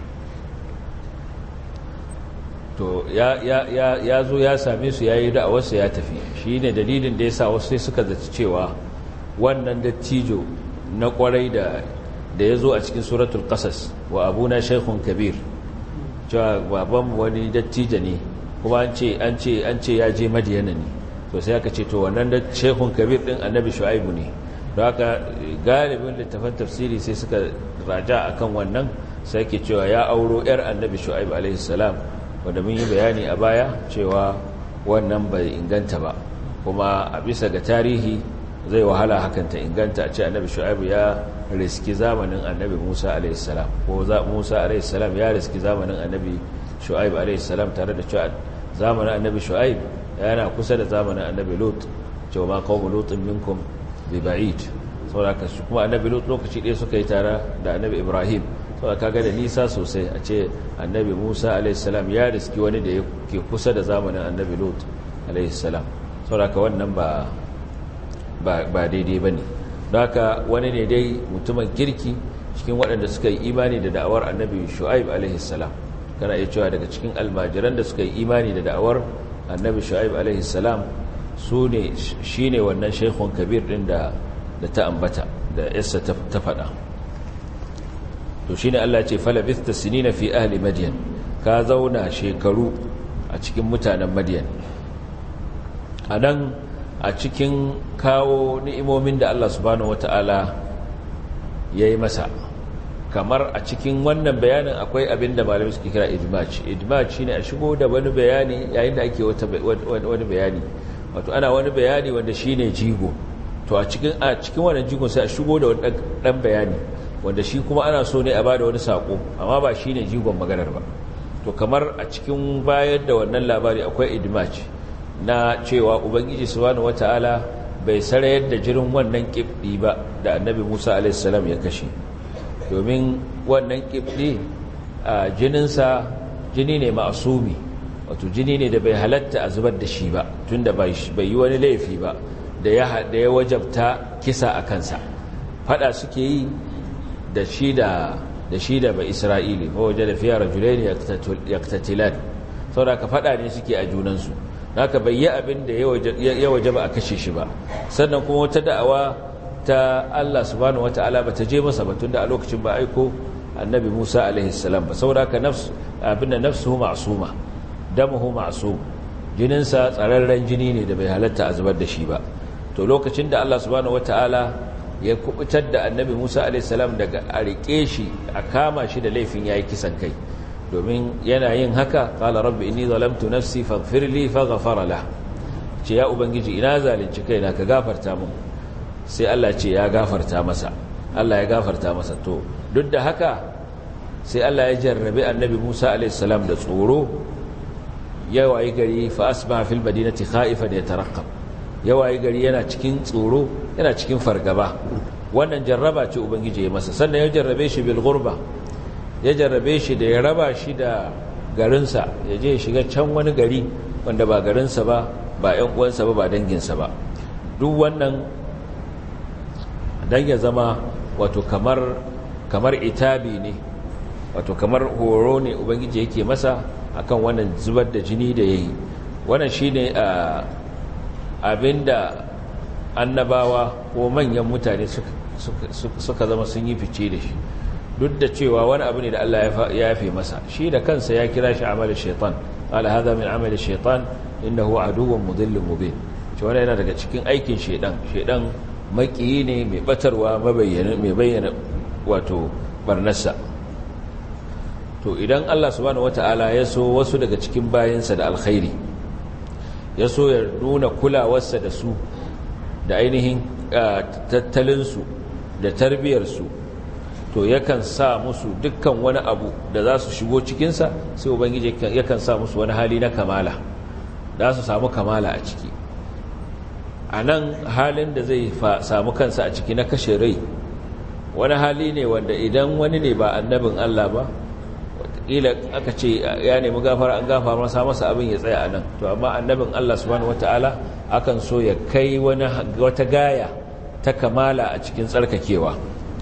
to ya zo ya same su yayi da'awarsa ya tafi. shine dalilin da yasa wasu sai suka zaci cewa wannan dattijo na kwarai da ya zo a cikin suratul qasas, wa abuna shaykhun kabir, cewa baban wani dattijo ne kuma an ce ya je Madiyana ne. to sai aka ce to wannan da shaykhun kabir din annabi Shu'aibu ne. don haka galibin littafan tafsiri sai suka raja akan wannan, sai ke cewa ya auro yar annabi Shu'aib alaihi salam, wanda mun yi bayani a baya cewa wannan bai inganta ba, kuma a bisa ga tarihi zai wahala hakan ta inganta a ce annabi Shu'aibu ya riski zamanin annabi Musa alaihi salam, ko Musa alaihi salam ya riski zamanin annabi Shu'aib alaihi salam, tare da cewa zamanin annabi Shu'aib yana kusa da zamanin annabi Lut, cewa ma qawmu lutin minkum bi ba'id. saboda shi kuma annabi Lut lokaci ɗaya suka yi tare da annabi Ibrahim, saboda kaga da nisa sosai a ce annabi Musa alaihi salam ya riski wani da yake kusa da zamanin annabi Lut alaihi salam. saboda ka wannan ba daidai bane. don haka wani ne dai mutumin kirki cikin waɗanda suka yi imani da da'awar annabi Shu'aib alaihi salam. kana iya cewa daga cikin almajiran da suka yi imani da da'awar annabi Shu'aib alaihi salam shine wannan shaykhun kabir din da ta ambata da yassa ta faɗa. to shine Allah ce falabithta sinina fi ahli madyan, ka zauna shekaru a cikin mutanen Madyan. anan a cikin kawo ni'imomin da Allah subhanahu wata'ala yayi masa, kamar a cikin wannan bayanin akwai abin da malamai suke kira idmaj. Idmaj shine a shigo da wani bayani yayin da ake wani bayani, wato ana wani bayani wanda shine jigo, to a cikin wannan jigon sai a shigo da wani dan bayani wanda shi kuma ana so ne a bada wani sako, amma ba shine jigon maganar ba. to kamar a cikin bayar da wannan labari akwai idmaj na cewa ubangiji subhanahu wataala bai sarayar da jirin wannan kibdi ba da annabi Musa alaihi salam ya kashe, domin wannan kibdi a jininsa jini ne ma'asumi, wato jini ne da bai halatta a zubar da shi ba, tunda bai yi wani laifi ba da ya wajabta kisa a kansa. fada suke yi da shi da bai Isra'ili, ba waje da fiye rajulaini yaktatilan. saboda ka fada ne suke a junansu haka bai yi abin da ya waje ba a kashe shi ba. Sannan kuma wata da'awa ta Allah subhanahu wata'ala ba ta je masa ba tunda a lokacin ba aiko annabi Musa alaihi salam ba. Saboda ka abinda nafsuhu ma'suma damuhu ma'sum, jininsa tsararren jini ne da bai halatta a zubar da shi ba. To lokacin da Allah subhanahu wata'ala ya kubutar da annabi Musa alaihi salam daga a rike shi a kama shi da laifin yayi kisan kai, domin yana yin haka qala rabbi inni zalamtu nafsi faghfir li faghfara lahu, ce ya ubangiji ina zalunci kaina ka gafarta min, sai Allah ce ya gafarta masa, Allah ya gafarta masa. To duk da haka sai Allah ya jarrabe annabi Musa alaihi salam da tsoro, ya wayi gari fa asbaha fil madinati khaifan yataraqqab, ya wayi gari yana cikin tsoro, yana cikin fargaba. Wannan jarraba ce ubangiji ya masa. Sannan ya jarrabe shi bil ghurba, ya jarrabe shi da ya raba shi da garinsa, ya je shiga can wani gari wanda ba garinsa ba, ba ƴan uwansa ba, ba danginsa ba. Duk wannan dan ya zama wato kamar itabi ne, wato kamar horo ne ubangiji yake masa akan wannan zubar da jini da yayi. Wannan shine abinda annabawa ko manyan mutane suka zama sun yi fice da shi, duk da cewa wani abu ne da Allah ya yafe masa. Shi da kansa ya kira shi amal shaitan, qala hadha min amal shaitan innahu aduwwun mudhillun mubin. ce wannan yana daga cikin aikin shedan makiyi ne mai batarwa mai bayyana wato barnarsa. To idan Allah subhanahu wata'ala ya so wasu daga cikin bayansa da alkhairi, ya so ya nuna kulawarsa da su da ainihin tattalinsu da tarbiyarsu, to yakan sa musu dukkan wani abu da za su shigo cikinsa, sai ubangiji yakan sa musu wani hali na kamala, da su samu kamala a ciki. A nan halin da zai samu kansa a ciki na kashe rai, wani hali ne wanda idan wani ne ba annabin Allah ba, wataƙila aka ce ya nemi gafara an gafara masa abin ya tsaya a nan. To amma annabin Allah subhanahu wata'ala akan so ya kai wata gaya ta kamala a cikin tsarkakewa.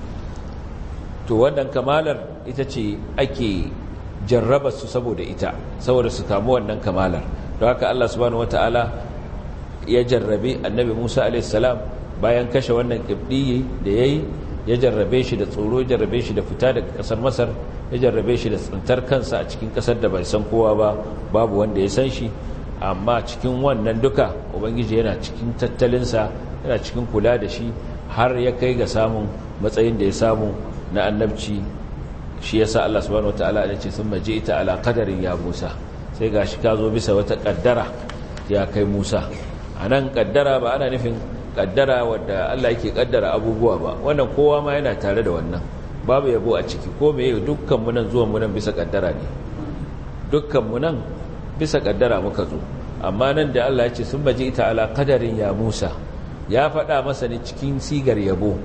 To wannan kamalar ita ce ake jarraba su saboda su kamu wannan kamalar. Don haka Allah subhanahu wata'ala ya jarrabe annabi Musa a.s. bayan kashe wannan kibdiyi da yayi, ya jarrabe shi da tsoro, ya jarrabe shi da fita daga kasar Masar, ya jarrabe shi da tsintar kansa a cikin kasar da bai san kowa ba, babu wanda ya san shi. Amma cikin wannan duka ubangiji yana cikin tattalinsa, yana cikin kula da shi, har ya kai ga samun matsayin da ya samu na annabci. Shi yasa Allah subhanahu wataala ya ce summa ji'ta ala qadarin ya Musa, sai gashi ka zo bisa wata kaddara ya kai Musa. Anan kaddara ba ana nufin kaddara wadda Allah yake kaddara abubuwa ba, wannan kowa ma yana tare da wannan, babu yabo a ciki. Ko meye, dukkan mu nan zuwan mu nan bisa kaddara ne, dukkan mu nan bisa kaddara muka zo. Amma nan da Allah ya ce summa ji'ta ala qadarin ya Musa, ya faɗa masa ne cikin sigar yabo.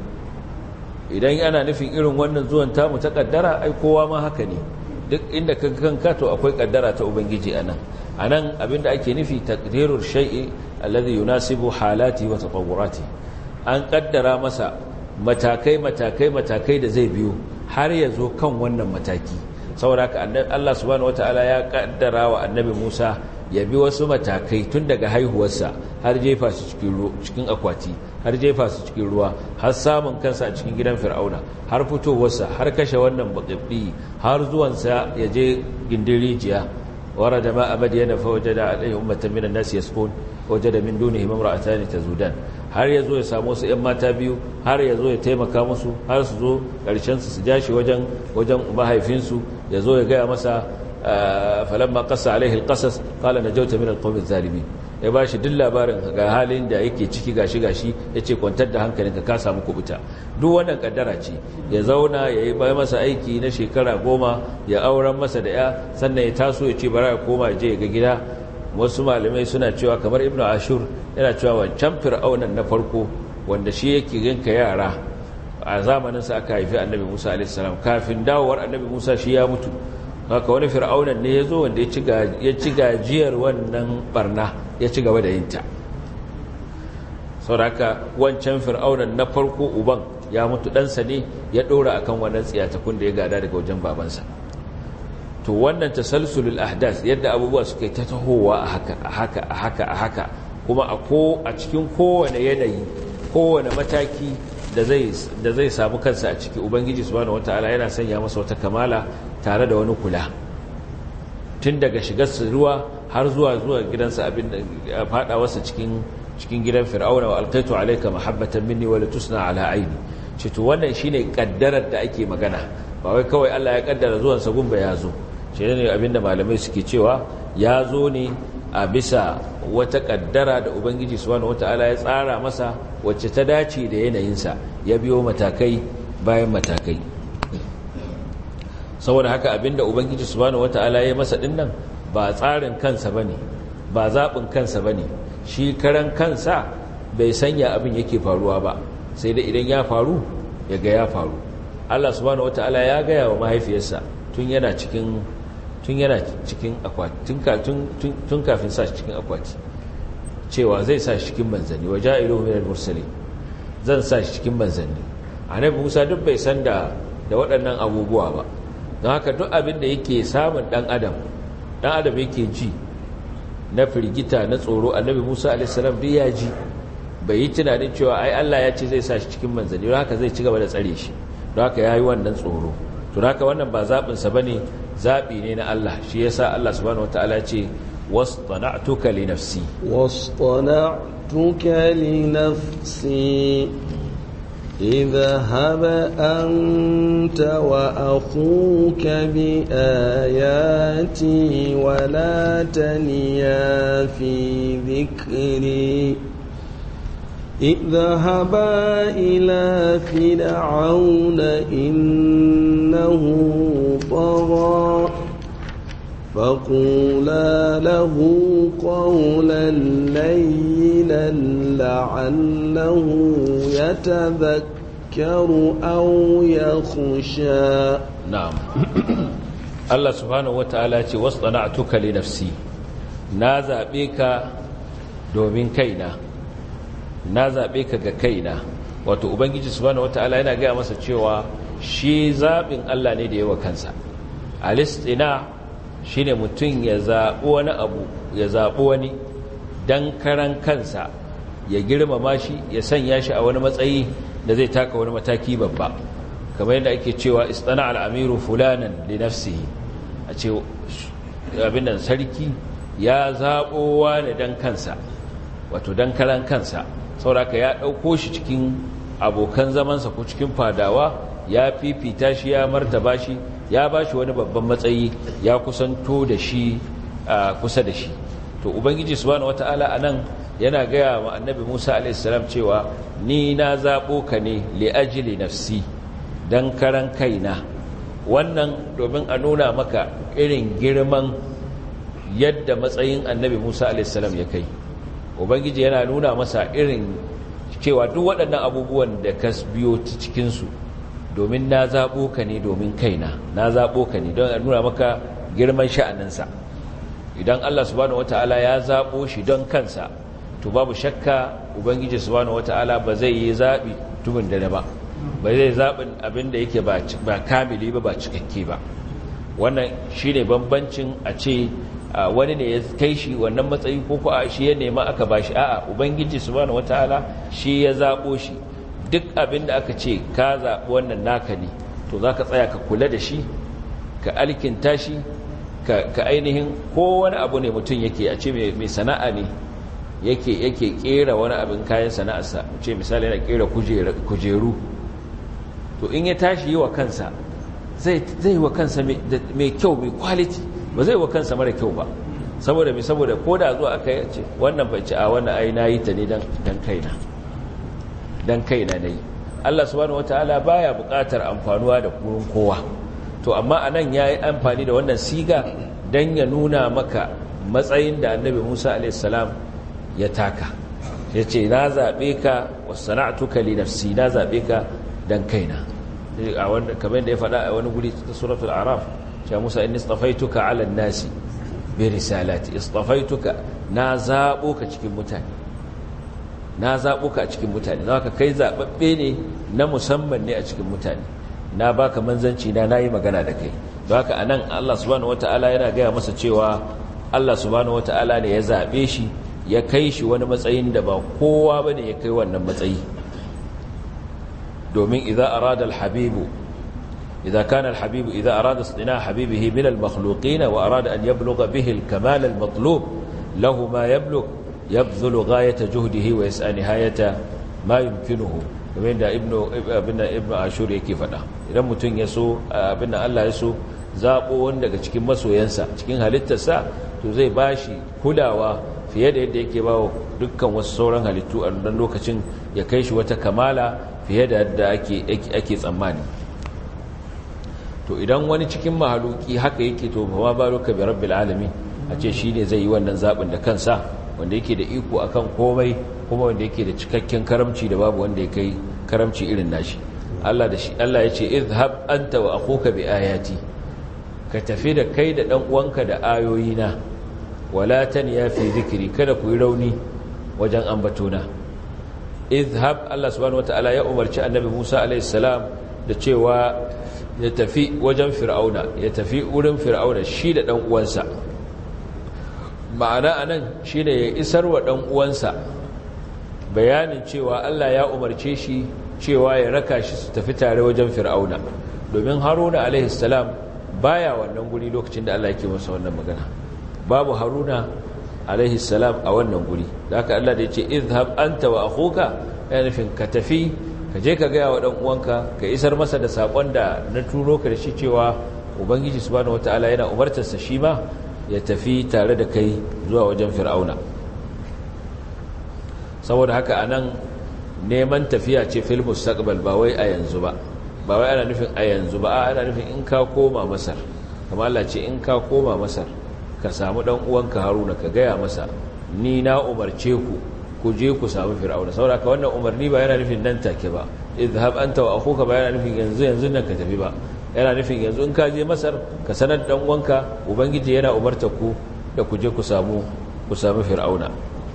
Idan ana nufin irin wannan zuwan tamu ta kaddara, ai kowa ma haka ne, duk inda ka kanka to akwai kaddara ta ubangiji anan. Anan abinda ake nufi taqdirur shay'i alladhi yunasibu halati wa tatawurati, an kaddara masa matakai da zai biyo har ya zo kan wannan mataki. Saboda haka Allah subhanahu wataala ya kaddara wa annabi Musa ya bi wasu matakai tun daga haihuwarsa har jefa su cikin akwati, har jefa su cikin ruwa, har samun kansa a cikin gidan Fir'auna, har fitowarsa, har kashe wannan baƙibɗi, har zuwansa ya je gindin rijiya. ورد ماء مدين فوجد عليه أمة من الناس يسقون وجد من دونهم امرأتان تزودان, har yazo ya samu su 'yan mata biyu, har yazo ya taimaka musu, har su zo ƙarshen su jashi wajen mahaifinsu, yazo ya gaya masa falamma qassa alaihi alqasas qala najawta min alqawmi adh-dhalimin, ya bashi duk labarin ga halin da yake ciki gashi yace kwantar da hankalinka ka samu kubuta. Duk wannan kaddara ce. Ya zauna yayi bai masa aiki na shekara 10, ya auren masa da ya, sannan ya taso ya ce bara ya koma je ya ga gida. Wasu malamai suna cewa kamar Ibn Ashur yana cewa wancan Fir'aunan na farko wanda shi yake yanka yara a zamanin sa aka haifi Annabi Musa alaihi salam, kafin dawowar Annabi Musa shi ya mutu. Haka wani Fir'aunan ne yazo wanda ya ci gajiyar wannan barna, ya ci gaba da yinta. Sauraka wancan Fir'aunan na farko uban ya mutu, ɗansa ne ya ɗora akan wannan tsiyatakun da ya gada daga wajen babansa. to wannan tasalsulul ahdath yadda abubuwa suke ta tahowa a haka kuma a cikin kowane yanayi kowane mataki da zai samu kansa a ciki ubangiji subhanahu wataala yana sanya masa wata kamala tare da wani kula tun daga shigar ruwa har zuwa gidansa abin da fada wasa cikin gidan fir'auna wa alqaitu alayka mahabbatan minni wa latusna ala aini ce to wannan shine kaddarar da ake magana ba wai kawai Allah ya kaddara zuwan sa gumba ya zo shi ne abinda malamai suke cewa ya zo ne a bisa wata kaddara da ubangiji subhanahu wataala ya tsara masa wacce ta dace da yanayinsa ya biyo matakai bayan matakai saboda haka abinda ubangiji subhanahu wataala ya masa dinnan ba tsarin kansa bane ba zabin kansa bane shi karan kansa bai sanya abin yake faruwa ba sai da idan ya faru ya ga ya faru Allah subhanahu wataala ya gaya wa mahaifiyarsa tun yana cikin akwati tun kafin sa shi cikin akwati cewa zai sa shi cikin manzanni wa ja'iluhu minal mursalin zan sa shi cikin manzanni annabi Musa duk bai san da waɗannan abubuwa ba don haka duk abin da yake samun dan adam yake ji na firgita na tsoro annabi Musa a.s. duk ya ji bai yi tunanin cewa ai Allah ya ce zai sa shi cikin manzanni don haka zai ci gaba da tsare shi don haka ya yi wannan tsoro to haka wannan ba zaɓinsa ba ne zaɓi ne na Allah shi ya sa Allah subhanahu wata'ala ce wastana'tuka li nafsi اذهب أنت وأخوك بآياتي ولا تنيا في ذكري اذهبا إلى فرعون إنه طغى فقولا له قولا لينا لعله يتذكر أو يخشى نعم الله سبحانه وتعالى واصطنعتك لنفسي نازع بك دومين كينا na zaɓe ka ga kaina wato ubangiji subhanahu wataala yana gaya masa cewa shi zaɓin Allah ne da yawa kansa alistina shine mutum ya zaɓi wani abu ya zaɓi wani dan karan kansa ya girmama shi ya sanya shi a wani matsayi da zai taka wani mataki babba kamar yadda ake cewa istana al'amiru fulanan li nafsihi a ce abin nan sarki ya zaɓo wani dan kansa wato dan karan kansa sauraka ya ɗauko shi cikin abokan zamansa ko cikin fadawa ya fifita shi ya martaba shi ya ba shi wani babban matsayi ya kusanto da shi kusa da shi to ubangiji subhanahu wata'ala anan yana gaya wa annabi Musa a.s. cewa ni na zaɓo ka ne li ajli nafsi dan karan kaina wannan domin a nuna maka irin girman yadda matsayin annabi Musa a.s. ya kai ubangiji yana nuna masa irin cewa duk waɗannan abubuwan da ka biyo ta cikinsu domin na zaɓo ka ne domin kaina na zaɓo ka ne don a nuna maka girman sha'aninsa idan Allah subhanahu wata'ala ya zaɓo shi don kansa to babu shakka ubangiji subhanahu wata'ala ba zai yi zaɓi tubin dare ba zai zaɓin abin da yake ba kamili ba cikakke ba wannan shine bambancin a ce wani ne ya kai shi wannan matsayi ko shi ya nema aka bashi a'a ubangiji subhanahu wataala shi ya zabo shi duk abin da aka ce ka zabi wannan naka ne to zaka tsaya ka kula da shi ka alkinta shi ka ainihin ko wani abu ne mutum yake a ce mai sana'a ne yake kera wani abin kayan sana'arsa ce misali yana kera kujeru to in ya tashi yi wa kansa zai wa kansa mai kyau mai quality ba zai wa kansa mara kyau ba saboda ko da zuwa aka yi ce wannan bacci a wannan ai na yi ta ne dan kaina na yi Allah subhanahu wataala baya buƙatar amfanuwa da kurin kowa to amma anan ya yi amfani da wannan siga dan ya nuna maka matsayin da annabi Musa a.s. ya taka ya ce na zaɓe ka wasana'tuka li nafsi na zaɓe ka dan kaina kamar yadda ya faɗa a wani guri ta suratul araf ya Musa inni istafaituka ala nasi bi risalati istafaituka na zabo ka cikin mutane a cikin mutane zaka kai zababbe ne na musamman ne a cikin mutane na baka manzanci na nayi magana da kai don haka anan Allah subhanahu wata'ala yana gaya masa cewa Allah subhanahu wata'ala ne ya zaɓe shi ya kai shi wani matsayin da ba kowa bane ya kai wannan matsayi domin idza arada al-habibu idza kana al-habibu idza arada istina habibihi min al-makhluqin wa arada an yablugha bihi al-kamal al-matlub lahu ma yablugh yabdhulu ghayata juhdihi wa yas'a nihayata ma yumkinuhu kamar da ibnu ashur yake faɗa idan mutum ya so Allah ya so zabo wanda daga cikin masoyansa cikin halittarsa to zai bashi kulawa fiye da yadda yake bawa dukkan wasu sauran halittu a wannan lokacin ya kai shi wata kamala fiye da yadda ake tsammani to idan wani cikin mahaluki haka yake to ba baruka bi rabbil alamin a ce shine zai yi wannan zabin da kansa wanda yake da iko akan komai kuma wanda yake da cikakken karamci da babu wanda ya kai karamci irin nashi Allah ya ce izhab anta wa akhuka bi ayati ka tafi da kai da dan uwanka da ayoyina wala taniya fi dhikri kada ku yi rauni wajen ambatona izhab Allah subhanahu wataala ya umarci annabi Musa alayhi salam da cewa ya tafi wajen fir'auna ya tafi wurin fir'auna shi da dan uwansa ma'ana anan shine ya isar wa dan uwansa bayanin cewa Allah ya umarce shi cewa ya raka shi su tafi tare wajen fir'auna domin haruna alaihi salam baya wannan guri lokacin da Allah yake masa wannan magana babu haruna alaihi salam a wannan guri da haka Allah da ya ce izhab anta wa akhuka ya nufin ka tafi ka je ka gaya wa dan uwanka ka isar masa da sakon da na turo ka da shi cewa ubangiji subhanahu wataala yana umartarsa shi ma ya tafi tare da kai zuwa wajen fir'auna saboda haka anan neman tafiya ce fil mustaqbal ba wai a yanzu ba ba wai ana nufin a yanzu ba ana nufin in ka koma masar kamar Allah ce in ka koma masar ka samu dan uwanka haruna ka gaya masa ni na umarce ku je ku samu fir'auna saboda haka wannan umarni ba yana nufin nan take ba izhab anta wa akhuka ba yana nufin yanzu nan ka tafi ba yana nufin yanzu in ka je masar ka sanar dan uwanka ubangiji yana umarta ku da ku je ku samu fir'auna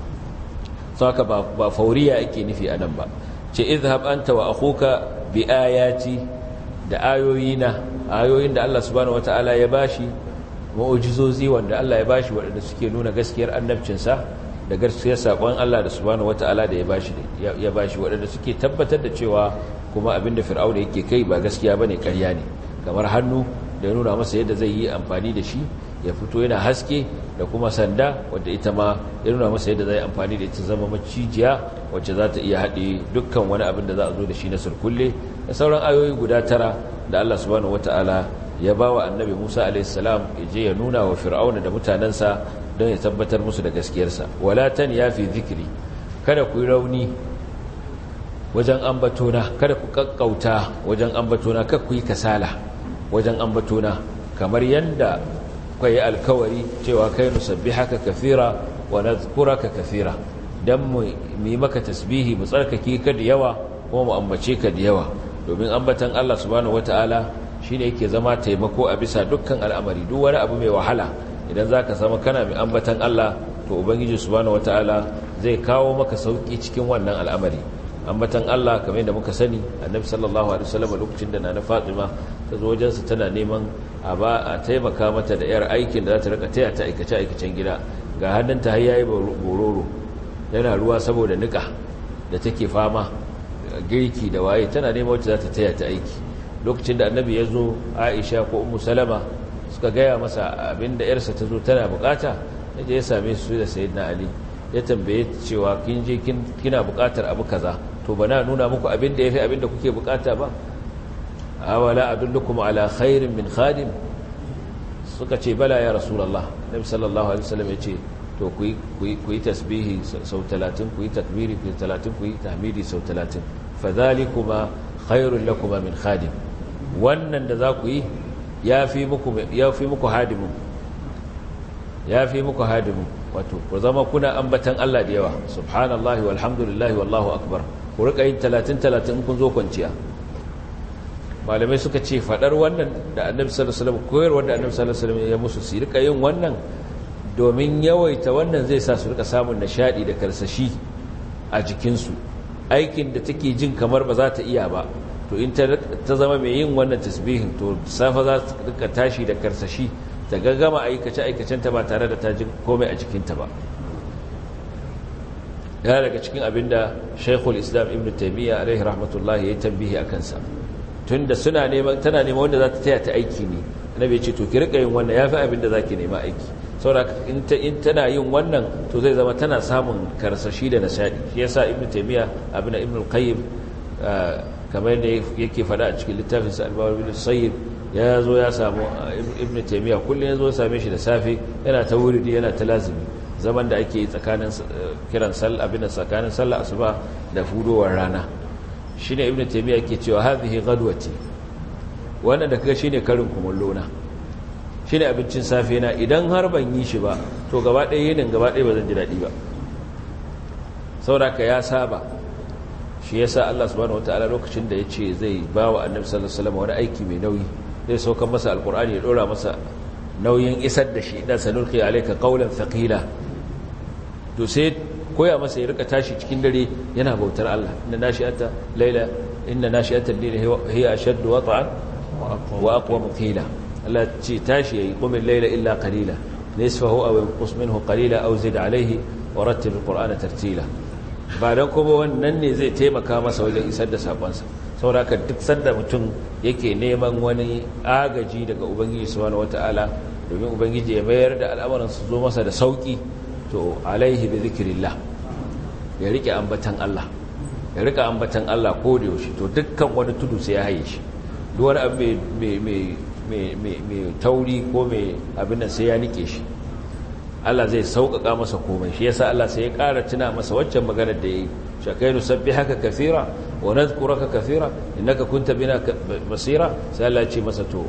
saka ba fauriya ake nufi anan ba ce izhab anta wa akhuka bi ayati da ayoyin da Allah subhanahu wataala ya bashi mu'jizozi wanda Allah ya bashi waɗanda suke nuna gaskiyar annabcinsa da gaskiyar sakon Allah da subhanahu wataala da ya bashi waɗanda suke tabbatar da cewa kuma abinda fir'auna yake kai ba gaskiya bane ƙarya ne kamar hannu da ya nuna masa yadda zai yi amfani da shi ya fito yana haske da kuma sanda wadda ita ma ya nuna masa yadda zai amfani da ita zama macijiya wacce za ta iya haɗe dukkan wani abin da za a zo da shi na surkulle da sauran ayoyi guda 9 da Allah subhanahu wata'ala ya ba wa annabi Musa a.s. ya je ya nuna wa fir'auna da mutanensa don ya tabbatar musu da gaskiyarsa wala tan ya fi zikiri kada ku yi rauni wajen ambatona kada ku kakkauta wajen ambatona kada ku yi kasala wajen ambatona kamar yanda kai alkawari cewa kai nusabbihaka kathira wa nadhkuraka kathira dan mu yi maka tasbihi mu tsarkake ka da yawa kuma mu ambace ka da yawa domin ambatan Allah subhanahu wataala shine yake zama taimako a bisa dukkan al'amari duk wani abu mai wahala idan zaka zama kana mai ambatan Allah to ubangiji subhanahu wataala zai kawo maka sauki cikin wannan al'amari ambatan Allah kamar yadda muka sani annabi sallallahu alaihi wasallam lokacin da nana Fatima ta zo wajensa tana neman a taimaka mata da yar aikin da za ta rika taya ta aikacen gida ga hannunta har yayi bororo yana ruwa saboda nika da take fama girki da waye tana neman wacce za ta taya ta aiki lokacin da annabi ya zo Aisha ko Ummu Salama suka gaya masa abinda yarsa ta zo tana bukata yaje ya same su da Sayyidina Ali ya tambaye cewa kin je kina bukatar abu kaza to bana nuna muku abinda yafi abinda kuke bukata ba awala adullukum ala khairin min khadim suka ce bala ya rasulullah nabi sallallahu alaihi wasallam yace to ku yi tasbihi sau 30 ku yi takbiri ku yi 30 ku yi tahmidi sau 30 fadhalikuma khairul lakum min khadim wannan da za ku yi yafi muku hadimu wato ku zama kuna ambatan Allah da yawa subhanallahi walhamdulillahi wallahu akbar ku rika yin 30 kun zo kwanciya malamai suka ce fadar wannan da annabi sallallahu alaihi wasallam koyarwar da annabi sallallahu alaihi wasallam ya musu su rika yin wannan domin yawaita wannan zai sa su rika samun nishadi da karsashi a jikinsu aikin da take jin kamar ba za ta iya ba to in ta zama mai yin wannan tasbihin to safa za ta rika tashi da karsashi ta gaggama aikace-aikacenta ba tare da ta ji komai a jikinta ba. ya daga cikin abinda Shaykhul Islam Ibn Taymiyyah alaihi rahmatullahi ya yi tambihi a kansa, tunda tana neman wanda za ta taya ta aiki ne. Annabi ya ce to ki rika yin wannan yafi abinda zaki nema aiki, saboda in tana yin wannan to zai zama tana samun karsashi da nishadi. Shi yasa Ibn Taymiyyah Ibn al-Qayyim kamar yadda yake fada a cikin littafin sa Al-Bawl bil Sayyid, ya zo ya samu Ibn Taymiyyah kullum ya zo ya same shi da safe yana ta wuridi yana ta lazimi, zaman da ake tsakanin kiran tsakanin sallah asuba da fudowar rana. Shine Ibn Taymiyyah yake cewa hadhihi ghadwati, wannan da kaga shine karin kumallo na, shine abincin safe na. Idan har ban yi shi ba to gaba ɗaya yinin gaba ɗaya ba zan ji daɗi ba. Saboda ka ya saba. Shi yasa Allah subhanahu wataala lokacin da yace zai bawa Annabi sallallahu alaihi wasallam wani aiki mai nauyi, zai sauka masa alqur'ani ya dora masa nauyin isar da shi, dan sanulqi alayka qawlan thaqila, to sai koya masa ya rika tashi cikin dare yana bautar Allah. Inna nashi'ata al-layli hiya ashaddu wat'an wa aqwamu qila. Allah ce tashi yayi qumil layla illa qalila nisfahu aw inqus minhu qalila aw zid alayhi wa rattil al-qur'ana tartila. Ba dan kuma wannan ne zai taimaka masa wajen isar da sakonsa. Saboda haka duk sanda mutum yake neman wani agaji daga Ubangiji subhanahu wataala domin Ubangiji ya mayar da al'amuran su zo masa da sauki, to alaihi bi zikrillah, ya rike ambatan Allah, ya rika ambatan Allah ko da yaushe, to dukkan wani tudu sai ya haye shi. Duk wani abu mai tauri ko mai abin nan sai ya nike shi. Allah zai sauƙaƙa masa komai. Shi yasa Allah sai ya ƙara tuna masa waccan maganar da yayi, shakairu sabbihaka kathira wa nadhkuraka kathira innaka kunta bina basira. Sai Allah ya ce masa to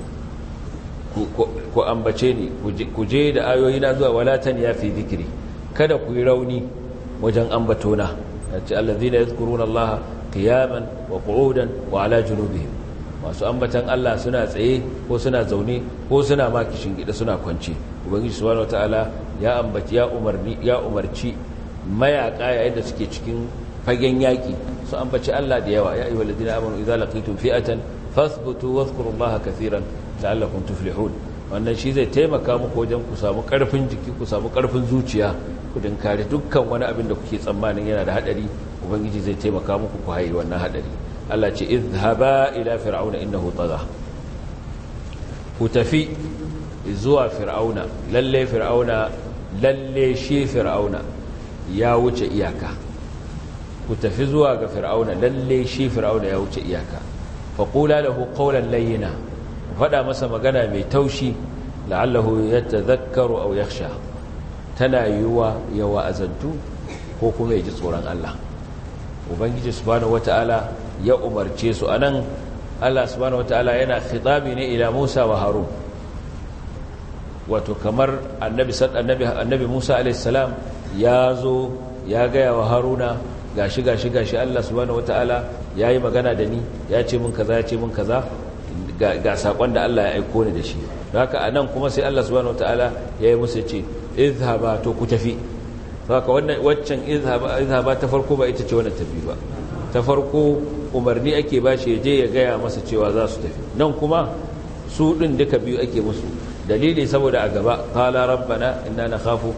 ku ambace ni, ku je da ayoyi na zuwa walatan ya fi zikiri, kada ku yi rauni wajen ambatona. yace allazina yadhkuruna Allah qiyaman wa qu'udan wa ala junubihim, masu ambatan Allah suna tsaye ko suna zaune ko suna ma kishin gida suna kwance. Ubangiji subhanahu wataala ya umarci mayaka yayin da suke cikin fagen yaki su ambaci Allah da yawa. Ya ayyuhal ladina amanu idza laqitum fi'atan fathbutu wadhkurullaha katiran la'allakum tuflihun. Wannan shi zai taimaka muku wajen ku samu karfin jiki, ku samu karfin zuciya, ku dinkare dukkan wani abin da kuke tsammanin yana da hadari. Ubangiji zai taimaka muku ku haye wannan hadari. Allah ce izhaba ila fir'auna innahu tagha, ku tafi zuwa fir'auna, lalle shi fir'auna ya wuce iyaka. Ku tafi zuwa ga fir'auna, lalle shi fir'auna ya wuce iyaka. faqula lahu qawlan layyina, faɗa masa magana mai taushi, la'allahu yatadhakkaru aw yakhsha, tana yiwa ya wa'azantu ko kuma ya ji tsoron Allah. Ubangiji subhanahu wata'ala ya umarce su anan. Allah subhanahu wata'ala yana khitabi ne ila Musa wa Harun, wato kamar annabi Musa alayhi salam ya zo ya gaya wa Haruna gashi Allah subhanahu wata'ala yayi magana da ni, ya ce mun kaza ga sakon da Allah ya aiko ni da shi. Haka anan kuma sai Allah subhanahu wataala yayi musu ce izhaba, to ku tafi. Haka wannan waccan izhaba ta farko ba ita ce wannan tafi ba. Ta farko umarni ake bashi je ya gaya masa cewa za su tafi. Nan kuma su din duka biyu ake musu. Dalili saboda a gaba qala rabbana inna nakhafu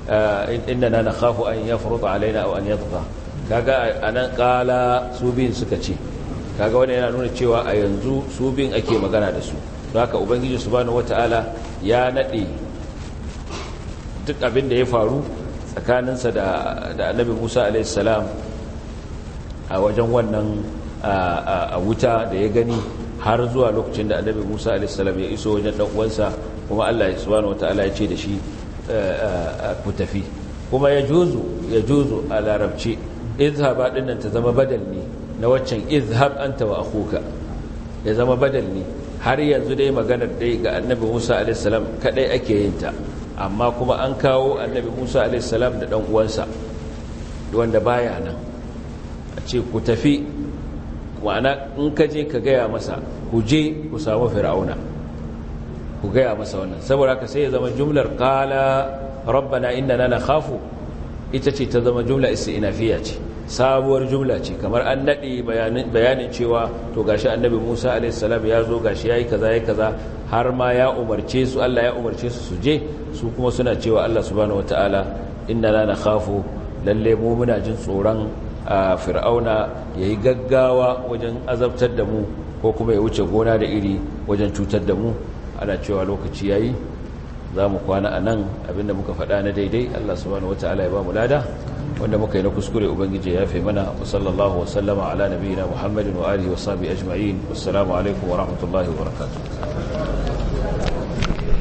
an yafruta alaina aw an yatgha. Kaga anan qala su bin suka ce, kaga wannan yana nuna cewa a yanzu su bin ake magana da su. Haka ubangiji subhanahu wataala ya nade duk abin da ya faru tsakaninsa da annabi Musa alayhi salam a wajen wannan a wuta da ya gani, har zuwa lokacin da annabi Musa alayhi salam ya iso wajen dan uwansa, kuma Allah subhanahu wataala ya ce da shi ku tafi. Kuma ya juzu a larabci izhaba dinnan ta zama badal ne na waccan izhab anta wa akhuka, ya zama badal ne. Har yanzu dai maganar dai ga annabi Musa a.s. kadai ake yin ta, amma kuma an kawo annabi Musa a.s. da dan uwansa wanda baya nan, a ce ku tafi, ma'ana in ka je ka gaya masa, ku je ku samu fir'auna ku gaya masa wannan. Saboda haka sai ya zama jumlar qala rabbana innana nakhafu ita ce ta zama jumla istinafiya ce, sabuwar jumla ce kamar an nade bayanin cewa to gashi annabi Musa alaihi salam ya zo gashi yayi kaza yayi kaza har ma ya umarce su Allah ya umarce su je su kuma suna cewa Allah subhanahu wataala inna la nakhafu lalle mu muna jin tsoron fir'auna yayi gaggawa wajen azabtar da mu ko kuma ya wuce gona da iri wajen cutar da mu. Ana cewa lokaci yayi za mu kwana a nan, abinda muka faɗa na daidai Allah subhanahu wataala ya ba mu lada, wanda muka yi na kuskure ubangiji ya fi mana. wa sallallahu wa sallama ala nabiyina Muhammadin wa alihi wa sahbihi ajma'in. Wassalamu alaikum wa rahmatullahi wa barakatuh.